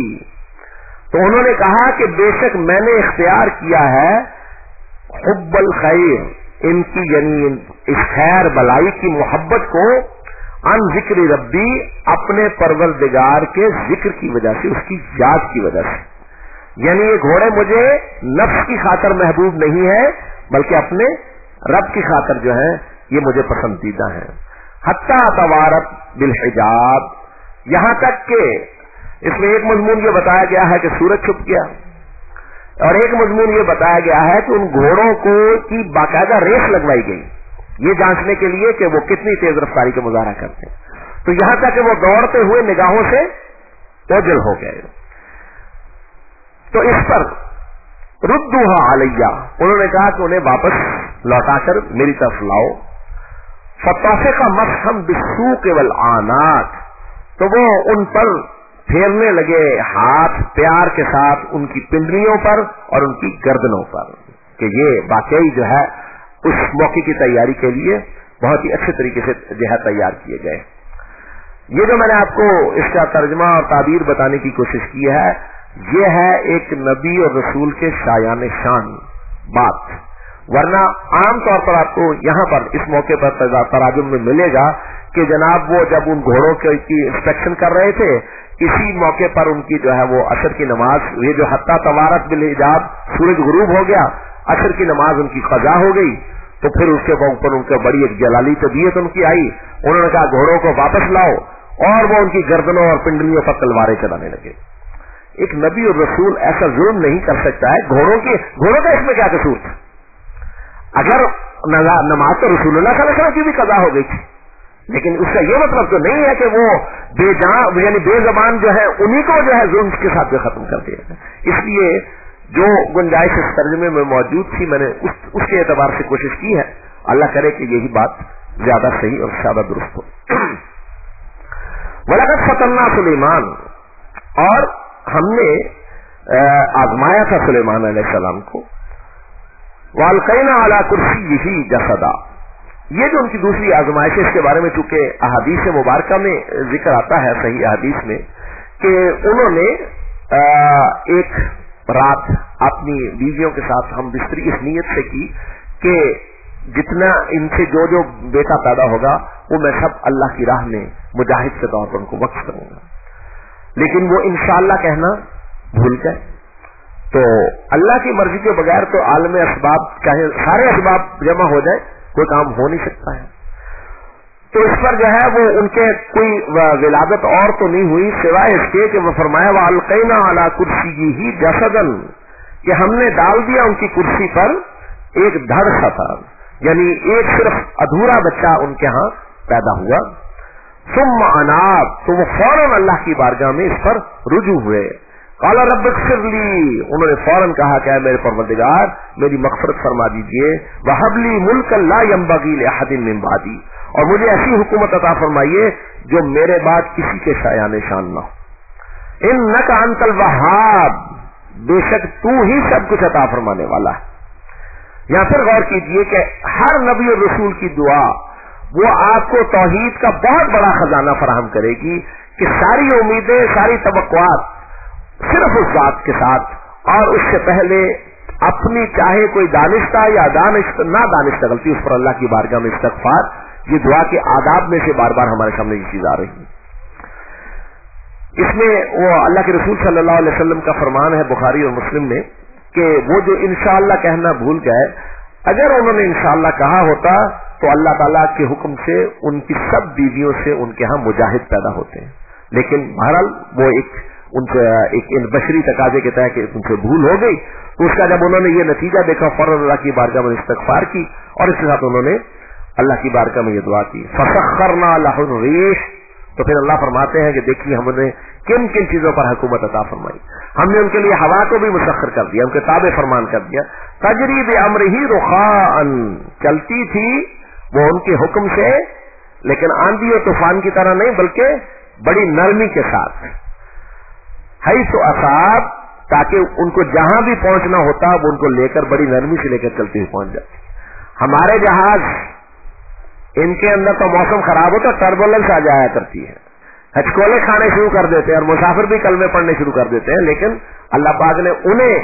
تو انہوں نے کہا کہ بے شک میں نے اختیار کیا ہے حب الخیر، ان کی یعنی اس خیر بلائی کی محبت کو، عن ذکر ربی، اپنے پروردگار کے ذکر کی وجہ سے، اس کی یاد کی وجہ سے. یعنی یہ گھوڑے مجھے نفس کی خاطر محبوب نہیں ہے بلکہ اپنے رب کی خاطر جو ہے یہ مجھے پسندیدہ ہیں. حتی توارت بالحجاب، یہاں تک کہ اس میں ایک مضمون یہ بتایا گیا ہے کہ سورج چھپ گیا، اور ایک مضمون یہ بتایا گیا ہے کہ ان گھوڑوں کو کی باقاعدہ ریس لگوائی گئی یہ جانچنے کے لیے کہ وہ کتنی تیز رفتاری کا مظاہرہ کرتے ہیں. تو یہاں تک کہ وہ دوڑتے ہوئے نگاہوں سے اوجل ہو گئے. تو اس پر ردوہا علیہ، انہوں نے کہا کہ انہیں واپس لوٹا کر میری طرف لاؤ. فطافق مسحم بالسوق والعناق، تو وہ ان پر پھیرنے لگے ہاتھ پیار کے ساتھ ان کی پنڈلیوں پر اور ان کی گردنوں پر، کہ یہ واقعی جو ہے اس موقع کی تیاری کے لیے بہت ہی اچھے طریقے سے جو ہے تیار کیے گئے. یہ جو میں نے آپ کو اس کا ترجمہ اور تعبیر بتانے کی کوشش کی ہے، یہ ہے ایک نبی اور رسول کے شایان شان بات. ورنہ عام طور پر آپ کو یہاں پر اس موقع پر تراجم میں ملے گا کہ جناب وہ جب ان گھوڑوں کی انسپیکشن کر رہے تھے اسی موقع پر ان کی جو ہے وہ عصر کی نماز، یہ جو حتی توارت بالحجاب، سورج غروب ہو گیا، عصر کی نماز ان کی قضا ہو گئی. تو پھر اس کے اوپر ان کو بڑی ایک جلالی طبیعت ان کی آئی. انہوں نے کہا گھوڑوں کو واپس لاؤ، اور وہ ان کی گردنوں اور پنڈلیوں پر تلواریں چلانے لگے. ایک نبی اور رسول ایسا ظلم نہیں کر سکتا ہے. گھوڑوں کا اس میں کیا قصور تھا؟ اگر نماز تو رسول اللہ صلی اللہ علیہ وسلم کی بھی قضا ہو گئی تھی، لیکن اس کا یہ مطلب تو نہیں ہے کہ وہ بے جان یعنی بے زبان جو ہے انہی کو جو ہے ظلم کے ساتھ جو ختم کر دیا. اس لیے جو گنجائش اس ترجمے میں موجود تھی میں نے اس کے اعتبار سے کوشش کی ہے. اللہ کرے کہ یہی بات زیادہ صحیح اور زیادہ درست ہو. وَلَقَدْ فَتَنَّا سُلَيْمَانَ، اور ہم نے آزمایا تھا سلیمان علیہ السلام کو. وَأَلْقَيْنَا عَلَى كُرْسِيِّهِ جَسَدًا، یہ جو ان کی دوسری آزمائش ہے اس کے بارے میں چونکہ احادیث مبارکہ میں ذکر آتا ہے صحیح احادیث میں کہ انہوں نے ایک رات اپنی بیویوں کے ساتھ ہم بستری اس نیت سے کی کہ جتنا ان سے جو بیٹا پیدا ہوگا وہ میں سب اللہ کی راہ میں مجاہد کے طور پر ان کو وقف کروں گا. لیکن وہ انشاءاللہ کہنا بھول گئے. تو اللہ کی مرضی کے بغیر تو عالم اسباب چاہے سارے اسباب جمع ہو جائے کوئی کام ہو نہیں سکتا ہے. تو اس پر جو ہے وہ ان کے کوئی ولادت اور تو نہیں ہوئی سوائے اس کے کہ وہ فرمایا وَأَلْقَيْنَا عَلَى كُرْسِيِّهِ جَسَدًا کہ ہم نے ڈال دیا ان کی کرسی پر ایک دھڑ سا تھا، یعنی ایک صرف ادھورا بچہ ان کے ہاں پیدا ہوا. ثم اناب تو وہ فوراً اللہ کی بارگاہ میں اس پر رجوع ہوئے. قال رب اغفر لی انہوں نے فوراً کہا کہ اے میرے پروردگار میری مغفرت فرما دیجئے. وہب لی ملکا لا ينبغي لأحد من بعدی اور مجھے ایسی حکومت عطا فرمائیے جو میرے بعد کسی کے شایان شان نہ ہو. انک انت الوہاب بے شک تو ہی سب کچھ عطا فرمانے والا ہے. یا پھر غور کیجئے کہ ہر نبی اور رسول کی دعا وہ آپ کو توحید کا بہت بڑا خزانہ فراہم کرے گی کہ ساری امیدیں ساری توقعات صرف اس ذات کے ساتھ اور اس سے پہلے اپنی چاہے کوئی دانستہ یا نہ دانستہ غلطی اس پر اللہ کی بارگاہ میں استغفار. یہ دعا کے آداب میں سے بار بار ہمارے سامنے یہ چیز آ رہی ہے. اس میں وہ اللہ کے رسول صلی اللہ علیہ وسلم کا فرمان ہے بخاری اور مسلم میں کہ وہ جو انشاءاللہ کہنا بھول گئے اگر انہوں نے انشاءاللہ کہا ہوتا تو اللہ تعالیٰ کے حکم سے ان کی سب بیویوں سے ان کے ہاں مجاہد پیدا ہوتے ہیں. لیکن بہرحال وہ ایک بشری تقاضے کے تحت ان سے بھول ہو گئی تو اس کا جب انہوں نے یہ نتیجہ دیکھا فوراً اللہ کی بارگاہ میں استغفار کی اور اس کے ساتھ انہوں نے اللہ کی بارگاہ میں یہ دعا کی. فسخرنا لہ الریح تو پھر اللہ فرماتے ہیں کہ دیکھیے ہم نے کن کن چیزوں پر حکومت عطا فرمائی. ہم نے ان کے لیے ہوا کو بھی مسخر کر دیا، ان کے تابع فرمان کر دیا. تجری بامرہ رخاء چلتی تھی وہ ان کے حکم سے لیکن آندھی اور طوفان کی طرح نہیں بلکہ بڑی نرمی کے ساتھ. حیث اصاب تاکہ ان کو جہاں بھی پہنچنا ہوتا وہ ان کو لے کر بڑی نرمی سے لے کر چلتے ہوئے پہنچ جاتے. ہمارے جہاز ان کے اندر تو موسم خراب ہوتا ٹربولنس آ جایا کرتی ہے، ہچکولے کھانے شروع کر دیتے ہیں اور مسافر بھی کلمے پڑھنے شروع کر دیتے ہیں. لیکن اللہ پاک نے انہیں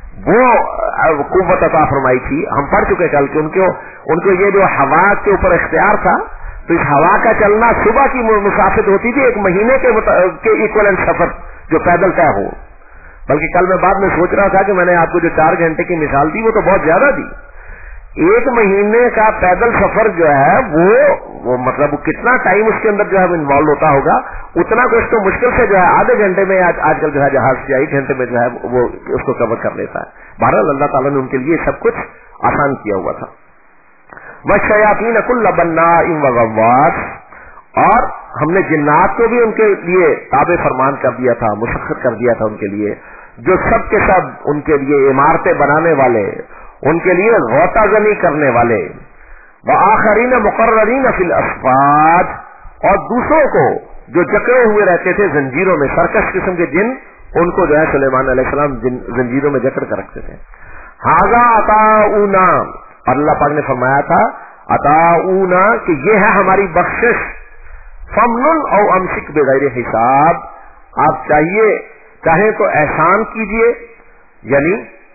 وہ قوت عطا فرمائی تھی. ہم پڑھ چکے کل کہ ان کو یہ جو ہوا کے اوپر اختیار تھا تو اس ہوا کا چلنا صبح کی مسافت ہوتی تھی 1 مہینے کے ایکولنٹ سفر جو پیدل طے ہو. بلکہ کل میں بعد میں سوچ رہا تھا کہ میں نے آپ کو جو 4 گھنٹے کی مثال دی وہ تو بہت زیادہ دی. 1 مہینے کا پیدل سفر جو ہے وہ مطلب کتنا ٹائم اس کے اندر جو ہے انوالو ہوتا ہوگا اتنا کچھ تو مشکل سے جو ہے آدھے گھنٹے میں آج کل جو ہے جہاز سے 1 گھنٹے میں جو ہے وہ اس کو کور کر لیتا ہے. بہرحال اللہ تعالیٰ نے ان کے لیے سب کچھ آسان کیا ہوا تھا. والشیاطین کل بناء وغواص اور ہم نے جنات کو بھی ان کے لیے تابع فرمان کر دیا تھا، مسخر کر دیا تھا ان کے لیے جو سب کے سب ان کے لیے عمارتیں بنانے والے، ان کے لیے غوطہ زنی کرنے والے. وآخرین مقررین فی الاسفاد اور دوسروں کو جو جکڑے ہوئے رہتے تھے زنجیروں میں، سرکش قسم کے جن ان کو جو ہے سلیمان علیہ السلام زنجیروں میں جکڑ کر رکھتے تھے. ھذا عطاؤنا اور اللہ پاک نے فرمایا تھا عطاؤنا کہ یہ ہے ہماری بخشش. فمنن او امسک بغیر حساب آپ چاہیں تو احسان کیجئے یعنی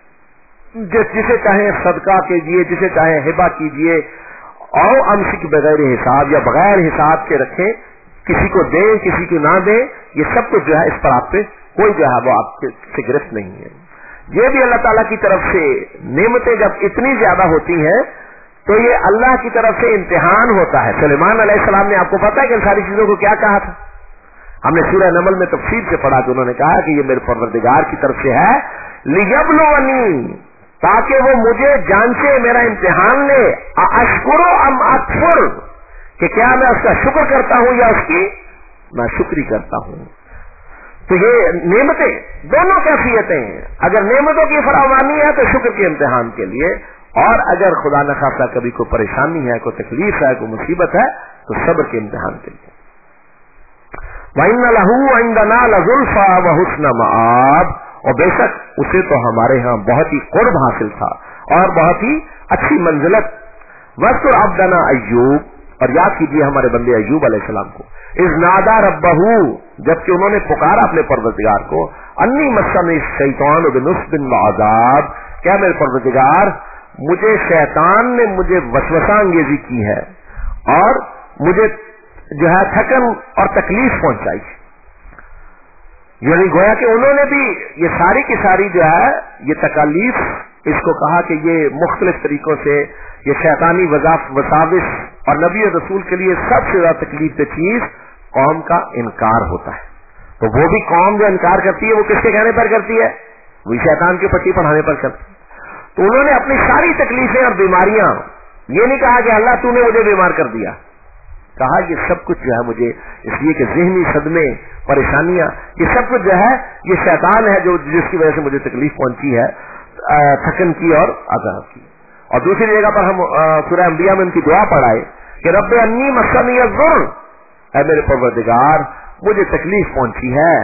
جسے چاہیں صدقہ کیجئے جسے چاہیں ہبہ کیجئے او امسک بغیر حساب یا بغیر حساب کے رکھیں، کسی کو دیں کسی کو نہ دیں، یہ سب کچھ جو ہے اس پر آپ پہ کوئی جو ہے وہ آپ سے گرفت نہیں ہے. یہ بھی اللہ تعالیٰ کی طرف سے نعمتیں جب اتنی زیادہ ہوتی ہیں تو یہ اللہ کی طرف سے امتحان ہوتا ہے. سلیمان علیہ السلام نے آپ کو پتا ہے کہ ان ساری چیزوں کو کیا کہا تھا؟ ہم نے سورہ نمل میں تفصیل سے پڑھا کہ انہوں نے کہا کہ یہ میرے پروردگار کی طرف سے ہے لیبلونی تاکہ وہ مجھے جانچے، میرا امتحان لے. اشکر ام اکفر کہ کیا میں اس کا شکر کرتا ہوں یا اس کی ناشکری کرتا ہوں. تو یہ نعمتیں دونوں کیفیتیں ہیں. اگر نعمتوں کی فراوانی ہے تو شکر کے امتحان کے لیے، اور اگر خدا نخواستہ کبھی کوئی پریشانی ہے، کوئی تکلیف ہے، کوئی مصیبت ہے تو صبر کے امتحان کے لیے. وَإِنَّ لَهُ عِندَنَا لَزُلْفَىٰ وَحُسْنَ مَآبٍ اور بے شک اسے تو ہمارے ہاں بہت ہی قرب حاصل تھا اور بہت ہی اچھی منزلت. وَاذْكُرْ عَبْدَنَا ایوب اور یاد کیجیے ہمارے بندے ایوب علیہ السلام کو. اذ نادى ربه جبکہ انہوں نے پکارا اپنے پروردگار کو. انی مسنی الشیطان بنصب وعذاب کیا میرے پروردگار مجھے شیطان نے مجھے وسوسہ انگیزی کی ہے اور مجھے جو ہے تھکن اور تکلیف پہنچائی. یعنی گویا کہ انہوں نے بھی یہ ساری کی ساری جو ہے یہ تکالیف اس کو کہا کہ یہ مختلف طریقوں سے یہ شیطانی وساوس اور نبی رسول کے لیے سب سے زیادہ تکلیف دہ چیز قوم کا انکار ہوتا ہے. تو وہ بھی قوم جو انکار کرتی ہے وہ کس کے کہنے پر کرتی ہے؟ وہی شیطان کی پٹی پڑھانے پر کرتی ہے. تو انہوں نے اپنی ساری تکلیفیں اور بیماریاں یہ نہیں کہا کہ اللہ تو نے مجھے بیمار کر دیا، کہا یہ سب کچھ جو ہے مجھے اس لیے کہ ذہنی صدمے پریشانیاں یہ سب کچھ جو ہے یہ شیطان ہے جو جس کی وجہ سے مجھے تکلیف پہنچی ہے، تھکن کی اور عذاب کی. اور دوسری جگہ پر ہم سورہ انبیاء میں ان کی دعا پڑھائے کہ رب انی مسنی الضر، اے میرے پروردگار مجھے تکلیف پہنچی ہے،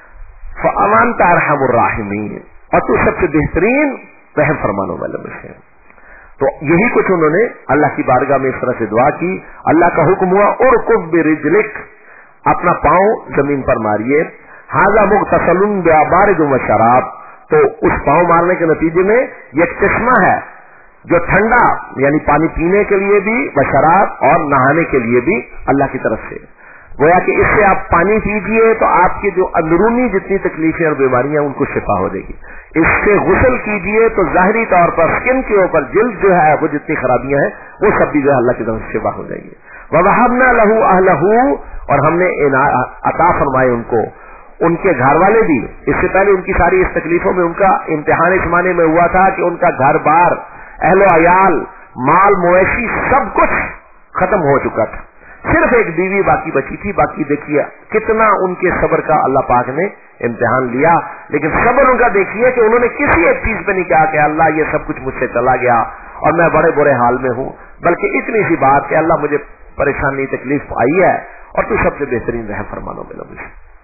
فانت ارحم الراحمین، اور تو سب سے بہترین رحم فرمانے والے میں سے. تو یہی کچھ انہوں نے اللہ کی بارگاہ میں اس طرح سے دعا کی. اللہ کا حکم ہوا ارکض برجلک، اپنا پاؤں زمین پر ماریے، ھذا مغتسل بارد وشراب، تو اس پاؤں مارنے کے نتیجے میں یہ چشمہ ہے جو ٹھنڈا یعنی پانی پینے کے لیے بھی وشراب اور نہانے کے لیے بھی اللہ کی طرف سے. گویا کہ اس سے آپ پانی پیجئے تو آپ کی جو اندرونی جتنی تکلیفیں اور بیماریاں ان کو شفا ہو جائے گی. اس سے غسل کیجئے تو ظاہری طور پر اسکن کے اوپر جلد جو ہے وہ جتنی خرابیاں ہیں وہ سب بھی جو ہے اللہ کی طرف سے شفا ہو جائے گی. وَوَهَبْنَا لَهُ أَهْلَهُ، اور ہم نے عطا فرمائے ان کو ان کے گھر والے بھی. اس سے پہلے ان کی ساری اس تکلیفوں میں ان کا امتحان اس معنی میں ہوا تھا کہ ان کا گھر بار، اہل و عیال، مال مویشی سب کچھ ختم ہو چکا تھا، صرف ایک بیوی باقی بچی تھی. باقی دیکھیے کتنا ان کے صبر کا اللہ پاک نے امتحان لیا. لیکن صبر ان کا دیکھیے کہ انہوں نے کسی ایک چیز پہ نہیں کہا کہ اللہ یہ سب کچھ مجھ سے چلا گیا اور میں بڑے برے حال میں ہوں، بلکہ اتنی سی بات کہ اللہ مجھے پریشانی تکلیف آئی ہے اور تو سب سے بہترین رحم فرمانو میں مجھے.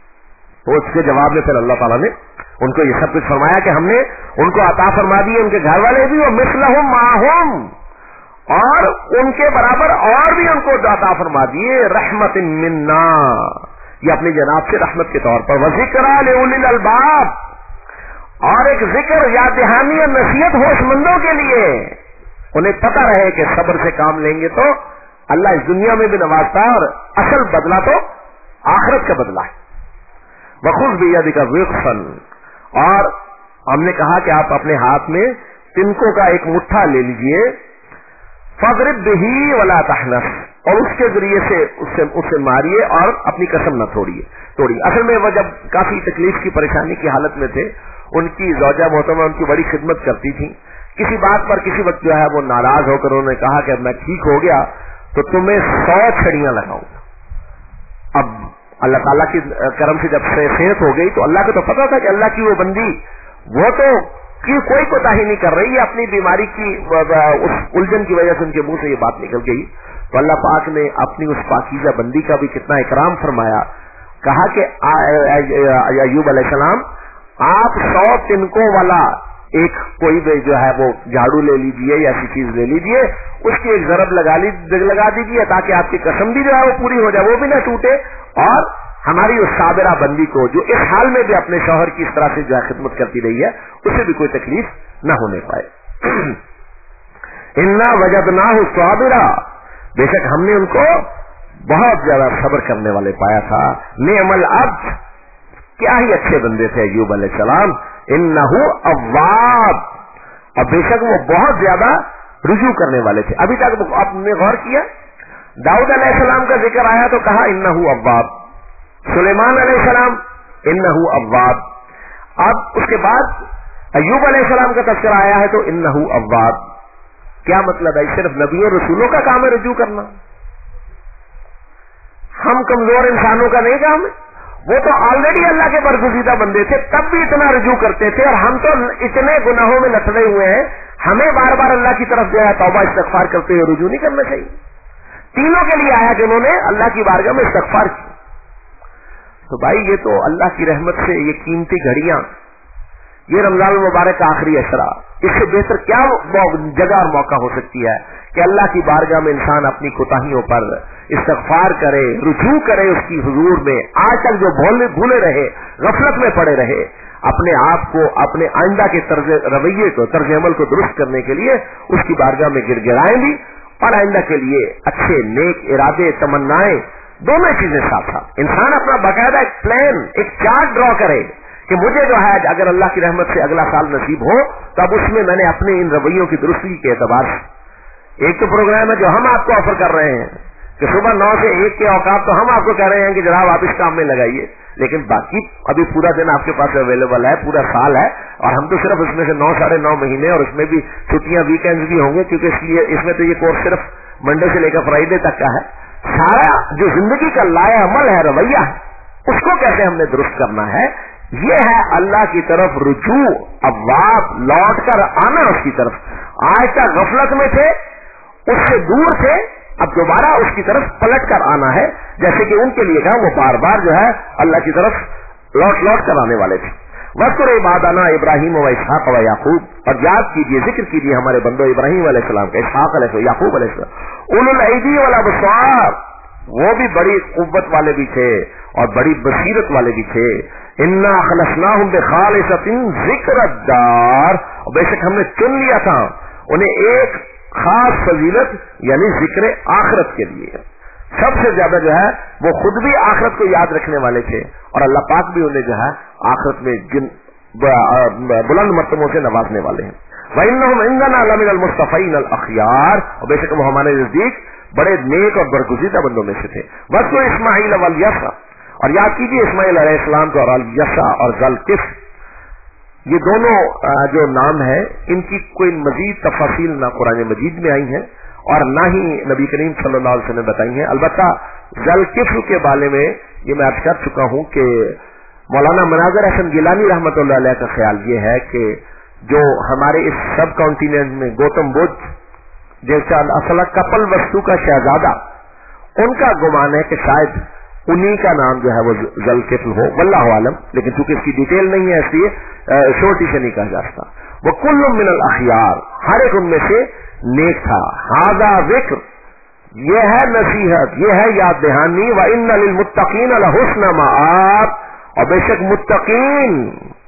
تو اس کے جواب میں پھر اللہ تعالیٰ نے ان کو یہ سب کچھ فرمایا کہ ہم نے ان کو عطا فرما دیے، ان کے گھر والے بھی، اور مثلہم معہم، اور ان کے برابر اور بھی ان کو عطا فرما دیے، رحمت منا، یہ اپنی جناب سے رحمت کے طور پر، وذکریٰ لأولی الالباب، اور ایک ذکر یاد دہانی اور نصیحت ہوش مندوں کے لیے، انہیں پتہ رہے کہ صبر سے کام لیں گے تو اللہ اس دنیا میں بھی نوازتا ہے اور اصل بدلہ تو آخرت کا بدلہ ہے. وخذ بیدک ضغثا، اور ہم نے کہا کہ آپ اپنے ہاتھ میں تنکوں کا ایک مٹھا لے لیجئے، فاضرب بہ ولا تحنث، اور اس کے ذریعے سے اس سے ماریے اور اپنی قسم نہ توڑیے. اصل میں وہ جب کافی تکلیف کی پریشانی کی حالت میں تھے، ان کی زوجہ محترمہ ان کی بڑی خدمت کرتی تھی. کسی بات پر کسی وقت جو ہے وہ ناراض ہو کر انہوں نے کہا کہ اب میں ٹھیک ہو گیا تو تمہیں 100 چھڑیاں لگاؤں گا. اب اللہ تعالیٰ کی کرم سے جب صحت ہو گئی تو اللہ کو تو پتا تھا کہ اللہ کی وہ بندی وہ تو کوئی کوتاہی نہیں کر رہی ہے، اپنی بیماری کی اس الجھن کی وجہ سے ان کے منہ سے یہ بات نکل گئی. تو اللہ پاک نے اپنی اس پاکیزہ بندی کا بھی کتنا اکرام فرمایا. کہا کہ ایوب علیہ السلام آپ 100 تنکوں والا ایک کوئی بھی جو ہے وہ جھاڑو لے لیجئے یا ایسی چیز لے لیجئے، اس کی ایک ضرب لگا دیجئے تاکہ آپ کی قسم بھی جو ہے وہ پوری ہو جائے، وہ بھی نہ ٹوٹے، اور ہماری اس صابرہ بندی کو جو اس حال میں بھی اپنے شوہر کی اس طرح سے جو ہے خدمت کرتی رہی ہے اسے بھی کوئی تکلیف نہ ہونے پائے. انا وجدناہ صابرا، بے شک ہم نے ان کو بہت زیادہ صبر کرنے والے پایا تھا. نعم العبد، کیا ہی اچھے بندے تھے ایوب علیہ السلام. انہ اواب، اور بے شک وہ بہت زیادہ رجوع کرنے والے تھے. ابھی تک آپ نے غور کیا داؤد علیہ السلام کا ذکر آیا تو کہا انہ اواب، سلیمان علیہ السلام انہ اواب، اب اس کے بعد ایوب علیہ السلام کا تذکرہ آیا ہے تو انہ اواب. کیا مطلب ہے؟ صرف نبیوں رسولوں کا کام ہے رجوع کرنا، ہم کمزور انسانوں کا نہیں کام ہے. وہ تو آلریڈی اللہ کے برگزیدہ بندے تھے، تب بھی اتنا رجوع کرتے تھے، اور ہم تو اتنے گناہوں میں لتڑے ہوئے ہیں، ہمیں بار بار اللہ کی طرف جو ہے توبہ استغفار کرتے ہوئے رجوع نہیں کرنا چاہیے. تینوں کے لیے آیا جنہوں نے اللہ کی بارگاہ میں استغفار کی. تو بھائی یہ تو اللہ کی رحمت سے یہ قیمتی گھڑیاں، یہ رمضان المبارک کا آخری اشرا، اس سے بہتر کیا جگہ اور موقع ہو سکتی ہے کہ اللہ کی بارگاہ میں انسان اپنی کوتاہیوں پر استغفار کرے، رجوع کرے اس کی حضور میں. آج تک جو بھولے رہے، غفلت میں پڑے رہے، اپنے آپ کو، اپنے آئندہ کے طرز رویے کو، طرز عمل کو درست کرنے کے لیے اس کی بارگاہ میں گر گرائیں بھی، اور آئندہ کے لیے اچھے نیک ارادے، تمنائیں، دونوں چیزیں ساتھ ساتھ انسان اپنا باقاعدہ ایک پلان، ایک چارٹ ڈرا کرے کہ مجھے جو ہے اگر اللہ کی رحمت سے اگلا سال نصیب ہو تو اب اس میں میں نے اپنے ان رویوں کی درستی کے اعتبار سے एक तो प्रोग्राम है जो हम आपको ऑफर कर रहे हैं कि सुबह 9 से 1 के औकात, तो हम आपको कह रहे हैं कि जनाब आप इस काम में लगाइए, लेकिन बाकी अभी पूरा दिन आपके पास अवेलेबल है, पूरा साल है, और हम तो सिर्फ इसमें से 9 साढ़े 9 महीने, और उसमें भी छुट्टियां वीकेंड्स भी होंगे, क्योंकि इसलिए इसमें तो ये कोर्स सिर्फ मंडे से लेकर फ्राइडे तक का है। सारा जो जिंदगी का लाया अमल है, रवैया है, उसको कैसे हमने दुरुस्त करना है, ये है अल्लाह की तरफ रुजू, अवाब, लौट कर आना उसकी तरफ। आज तक गफलत में थे, उससे दूर थे, अब दोबारा उसकी तरफ पलट कर आना है, जैसे कि उनके लिए कहा वो बार बार जो है अल्लाह की तरफ लौट लौट कर आने वाले थे। वज़्कुर इबादना इब्राहिम व इसहाक व याकूब, और याद कीजिए, जिक्र कीजिए हमारे बंदो इब्राहिम अलैहिस्सलाम का, इसहाक अलैहिस्सलाम, याकूब अलैहिस्सलाम, उलुल ऐदी वल अबसार, वो भी बड़ी कुव्वत वाले भी थे और बड़ी बसीरत वाले भी थे। इन्ना खलसनाहुम बिखालिसतिन ज़िक्रद्दार, और बेशक हमने चुन लिया था उन्हें एक खास फजीलत यानी जिक्र आखिरत के लिए। सबसे ज्यादा जो है वो खुद भी आखिरत को याद रखने वाले थे, और अल्लाह पाक भी उन्हें जो है आखिरत में जिन बुलंद मर्तबों से नवाजने वाले हैं। वइन्नहुम इंदना लमिनल मुस्तफीन अल अखयार, और बेशक वो हमारे नजदीक बड़े नेक और बरगुज़ीदा बंदों में से थे। वज़्कुर इस्माईल वल यसा, और याद कीजिए इस्माईल अलैहिस्सलाम को, और अल यसा और ज़ुल्किफ्ल, ये दोनों जो नाम है इनकी कोई मजीद तफसील ना कुरान मजीद में आई है और ना ही नबी करीम सल्लल्लाहु अलैहि वसल्लम ने बताई है। अलबत्ता ज़ुल्किफ्ल के बारे में ये मैं अर्ज कर चुका हूं कि मौलाना मनाज़र हसन गिलानी रहमतुल्लाह अलैह का ख्याल ये है कि जो हमारे इस सब कॉन्टिनेंट में गौतम बुद्ध जैसा असल कपल वस्तु का शहजादा, उनका गुमान है कि शायद उन्हीं का नाम जो है वो ज़ुल्किफ्ल हो, वल्लाहु आलम, लेकिन चूंकि इसकी डिटेल नहीं है इसलिए छोटी से नहीं कहा जा सकता। वो कुल्लु मिनल अखयार, हर एक उनमें से नेक था। हादा ज़िक्र, ये है नसीहत, ये है याद दहानी। व इन्ना लिल मुत्तकीन लहुस्न मआब, और बेशक मुत्तकीन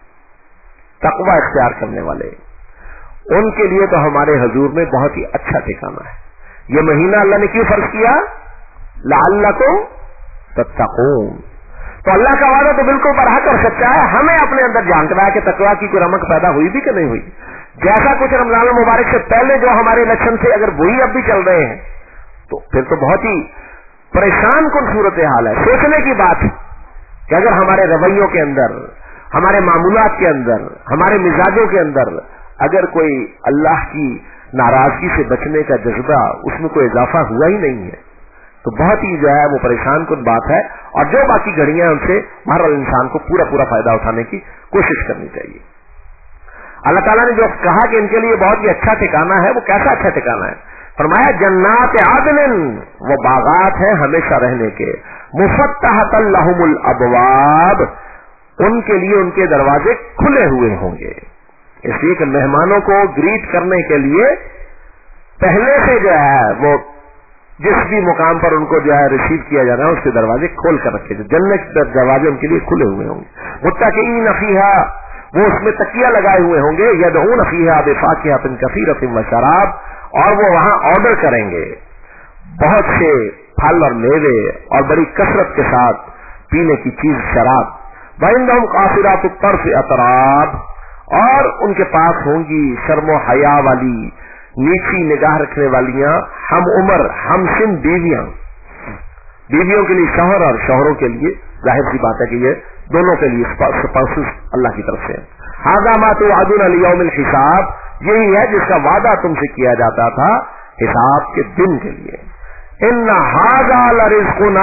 तकवा इख्तियार करने वाले, उनके लिए तो हमारे हजूर में बहुत ही अच्छा ठिकाना है। ये महीना अल्लाह ने क्यों फर्ज किया? लअल्लकुम तत्तकून। तो अल्लाह का वादा तो बिल्कुल बरहक और सच्चा है, हमें अपने अंदर जानना है कि तकवा की कोई रमक पैदा हुई भी कि नहीं हुई। जैसा कुछ रमजान मुबारक से पहले जो हमारे लक्षण थे, अगर वही अब भी चल रहे हैं तो फिर तो बहुत ही परेशान कुन सूरत हाल है। सोचने की बात है कि अगर हमारे रवैयों के अंदर, हमारे मामूलात के अंदर, हमारे मिजाजों के अंदर अगर कोई अल्लाह की नाराजगी से बचने का जज्बा, उसमें कोई इजाफा हुआ ही नहीं है, तो बहुत ही जो है वो परेशान कुन बात है। और जो बाकी घड़ियां उनसे हर इंसान को पूरा पूरा फायदा उठाने की कोशिश करनी चाहिए। अल्लाह ताला ने जो कहा कि इनके लिए बहुत ही अच्छा ठिकाना है, वो कैसा अच्छा ठिकाना है? फरमाया जन्नात आदन, वो बागात है हमेशा रहने के, मुफत्तहतल लहुमुल अबवाब, उनके लिए उनके दरवाजे खुले हुए होंगे। इसलिए कि मेहमानों को ग्रीट करने के लिए पहले से जो है वो जिस भी मुकाम पर उनको जो है रिसीव किया जा रहा है उसके दरवाजे खोल कर रखे, जन्नत के दरवाजे उनके लिए खुले हुए होंगे। मुत्तकीन फीहा, वो उसमें तकिया लगाए हुए होंगे। यदऊन फीहा बिफाकिहतिन कसीरतिन व शराब, और वो वहां ऑर्डर करेंगे बहुत से फल और मेवे और बड़ी कसरत के साथ पीने की चीज शराब। वइंदहुम कासिरातुत तर्फ अतराब, और उनके पास होंगी शर्मो हया वाली, नीची निगाह रखने वालियां, हम उम्र हम सिन बीवियां, बीवियों के लिए शौहर और शौहरों के लिए जाहिर सी बात है कि ये दोनों के लिए स्पाउसेस अल्लाह की तरफ से। हाज़ा मा तुअदून लियौमिल हिसाब, यही है जिसका वादा तुमसे किया जाता था हिसाब के दिन के लिए। इन्ना हाज़ा लरिज़्क़ुना,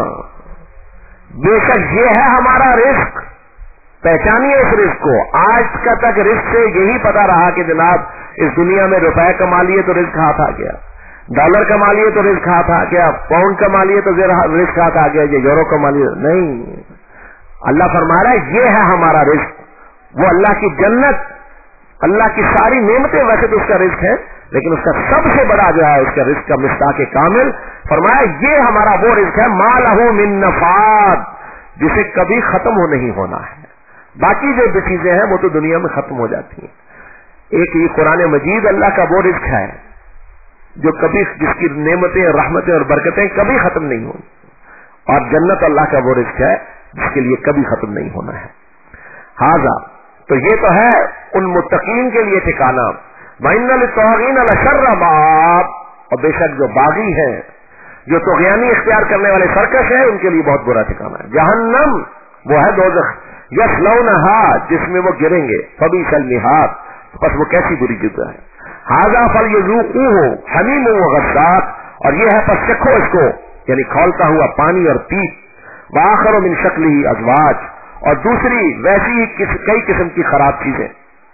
बेशक ये है हमारा रिस्क। पहचानिए इस रिस्क को। आज का तक रिस्क से यही पता रहा कि जनाब इस दुनिया में रुपए कमा लिए तो रिस्क हाथ आ गया, डॉलर कमा लिए तो रिस्क हाथ आ गया, पाउंड कमा लिए तो रिस्क हाथ आ गया, ये यूरो कमा लिए। नहीं, अल्लाह फरमा रहा है ये है हमारा रिस्क, वो अल्लाह की जन्नत, अल्लाह की सारी नेमतें। वैसे तो उसका रिस्क है, लेकिन उसका सबसे बड़ा जो है उसका रिस्क का मिस्ताक कामिल फरमाया ये हमारा वो रिस्क है, मालहू मिन नफाद, जिसे कभी खत्म हो नहीं होना है। बाकी जो चीजें हैं वो तो दुनिया में खत्म हो जाती हैं। एक ये कुरान मजीद अल्लाह का वो रिस्क है जो कभी, जिसकी नेमतें, रहमतें और बरकतें कभी खत्म नहीं होंगी, और जन्नत अल्लाह का वो रिस्क है जिसके लिए कभी खत्म नहीं होना है। हाजा, तो ये तो है उन मुत्तकीन के लिए ठिकाना। वइन्ना लित्तागीन लशर्र माब, اور بے شک जो बागी हैं, जो तुग़यानी इख्तियार करने वाले सरकश हैं, उनके लिए बहुत बुरा ठिकाना है. जहन्नम वो है दोज़ख, यस्लौनहा जिसमें वो गिरेंगे, फबीसल मिहाद बस वो कैसी बुरी जगह है. हाजा फलयज़ूक़ूहु हमीम व गस्साक़, और ये है बस चखो इसको, यानी खौलता हुआ पानी और पीप. वाखर मिन शक्लिही अज़वाज, और दूसरी वैसी ही कई किस्म की खराब चीजें.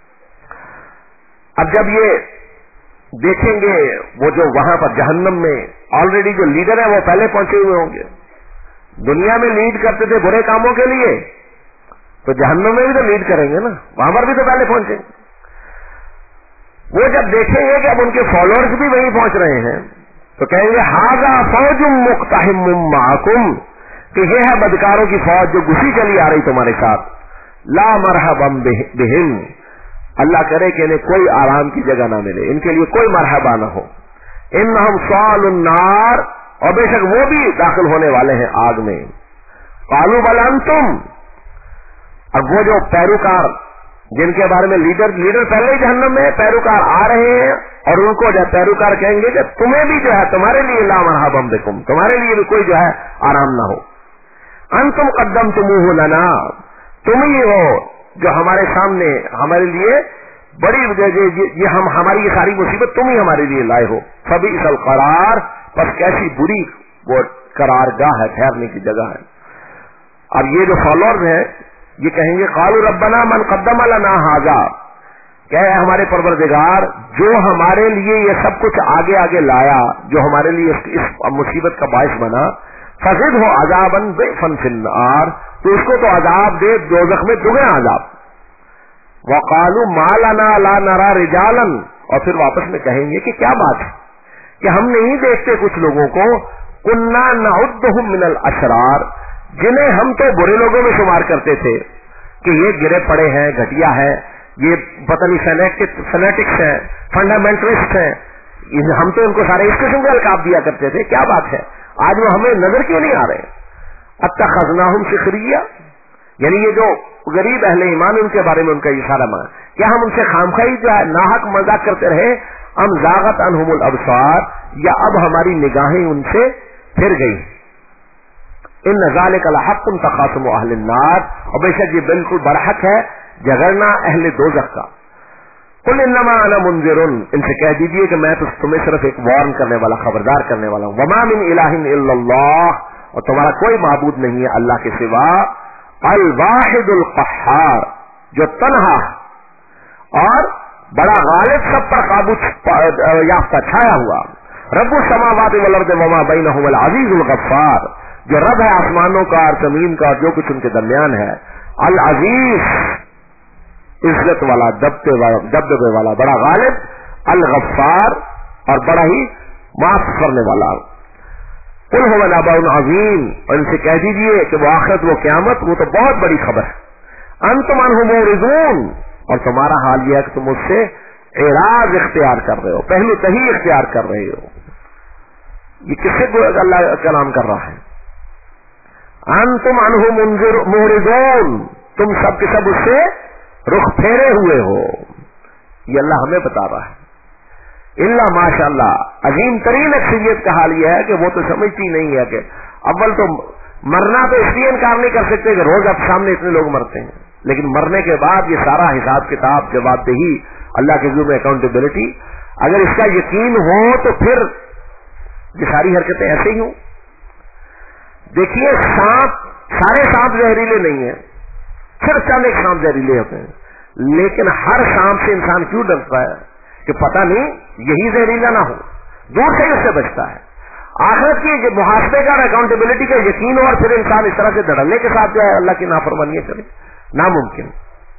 अब जब ये देखेंगे वो जो वहां पर जहन्नम में ऑलरेडी जो लीडर है वो पहले पहुंचे हुए होंगे. दुनिया में लीड करते थे बुरे कामों के लिए, तो जहन्नम में भी तो लीड करेंगे ना, वहां पर भी तो पहले पहुंचेंगे. वो जब देखेंगे कि अब उनके फॉलोअर्स भी वहीं पहुंच रहे हैं, तो कहेंगे हाजा फौजुम मुक्तहिमुम माकुम, कि ये है बदकारों की फौज जो घुसी चली आ रही तुम्हारे साथ. ला मरहबम बिहिम, अल्लाह करे कि इन्हें कोई आराम की जगह ना मिले, इनके लिए कोई मरहबा ना हो. इन्नहुम स्वालुन नार, और बेशक वो भी दाखिल होने वाले हैं आग में. कालू बल अंतुम, अब वो जो पैरोकार जिनके बारे में लीडर पहले ही जहन्नम में, पैरोकार आ रहे हैं और उनको जो पैरोकार कहेंगे कि तुम्हें भी जो है, तुम्हारे लिए ला मरहबम बिकुम, तुम्हारे लिए भी कोई जो है आराम ना हो. अंतुम कद्दमतुमूहु लना, तुम ही हो जो हमारे सामने हमारे लिए बड़ी ये हम हमारी ये सारी मुसीबत तुम ही हमारे लिए लाए हो. फबीसल करार, पर कैसी बुरी वो करारगाह है, ठहरने की जगह है. अब ये जो फॉलोअर्स हैं ये कहेंगे कालू रब्बना मन कद्दम लना हाजा, क्या है हमारे परवरदिगार जो हमारे लिए ये सब कुछ आगे आगे लाया, जो हमारे लिए इस मुसीबत का बायस बना, फज़िद हो अजाबन बिफन फिन्नार, तो उसको तो अजाब दे दोज़ख में दुगना अजाब. वक़ालू मा लना ला नरा रिजालन, और फिर वापस में कहेंगे कि क्या बात है कि हम नहीं देखते कुछ लोगों को, कुन्ना नउद्दुहुम मिनल अशरार, जिन्हें हम तो बुरे लोगों में शुमार करते थे कि ये गिरे पड़े हैं, घटिया है, ये पता नहीं फैनेटिक्स है, फंडामेंटलिस्ट है, हम तो इनको सारे इस किस्म के अलकाब दिया करते थे. क्या बात है आज वो हमें नजर क्यों नहीं आ रहे. अत्तखज़नाहुम सिखरिया, यानी ये जो गरीब अहले ईमान उनके बारे में उनका इशारा माना, क्या हम उनसे खामखाई जो है नाहक मजाक करते रहे. हम ज़ागत अनहुमुल अबसार, या अब हमारी निगाहें उनसे फिर गई. इन ज़ालिका लहक़्क़ुन तख़ासुमु अहलिन नार, और बेशक ये बिल्कुल बरहक है झगड़ना अहले दोज़ख का. कुल इन्नमा अना मुंज़िरुन, इनसे कह दीजिए कि मैं तो तुम्हें सिर्फ एक वार्न करने वाला, खबरदार करने वाला हूं. वमा मिन इलाहिन इल्लल्लाह, और तुम्हारा कोई माबूद नहीं है अल्लाह के सिवा. अल वाहिदुल क़ह्हार, जो तन्हा और बड़ा गालिब, सब पर काबू याफ्ता छाया हुआ. रब्बुस समावाति वल अर्दि वमा बैनहुम अल अज़ीज़ुल गफ़्फ़ार, जो रब है आसमानों का और जमीन का और जो कुछ उनके दरमियान है. अल अजीज, इज्जत वाला, दबदबे वाला, बड़ा गालिब. अल गफ्फार, और बड़ा ही माफ करने वाला. कुल हुवा नबउन अज़ीम, और इनसे कह दीजिए कि वो आखिरत, वो क़यामत, वो तो बहुत बड़ी खबर है. अंतुम अन्हु मुरिज़ून, और तुम्हारा हाल यह है कि तुम उससे एराज इख्तियार कर रहे हो, पहले तही इख्तियार कर रहे हो. ये किससे अल्लाह कलाम कर रहा है. अंतुम अन्हु मुरिज़ून, तुम सब के सब उससे रुख फेरे हुए हो. ये अल्लाह हमें बता रहा है. इल्ला माशाअल्लाह, अजीम तरीन अक्सरियत का हाल यह है कि वो तो समझती नहीं है कि अव्वल तो मरना तो इसलिए इनकार नहीं कर सकते कि रोज अब सामने इतने लोग मरते हैं, लेकिन मरने के बाद ये सारा हिसाब किताब, जवाबदेही, अल्लाह के जुर्म, अकाउंटेबिलिटी, अगर इसका यकीन हो तो फिर ये सारी हरकतें ऐसे ही हों. देखिए सांप, सारे सांप जहरीले नहीं है, सिर्फ चंद एक सांप जहरीले होते हैं, लेकिन हर सांप से इंसान क्यों डरता है कि पता नहीं यही जहरीला ना हो, दूर से ही उससे बचता है. आखिरत की मुहासबे का, अकाउंटेबिलिटी का यकीन हो और फिर इंसान इस तरह से धड़ल्ले के साथ जो है अल्लाह की नाफरमानियां करे, नामुमकिन.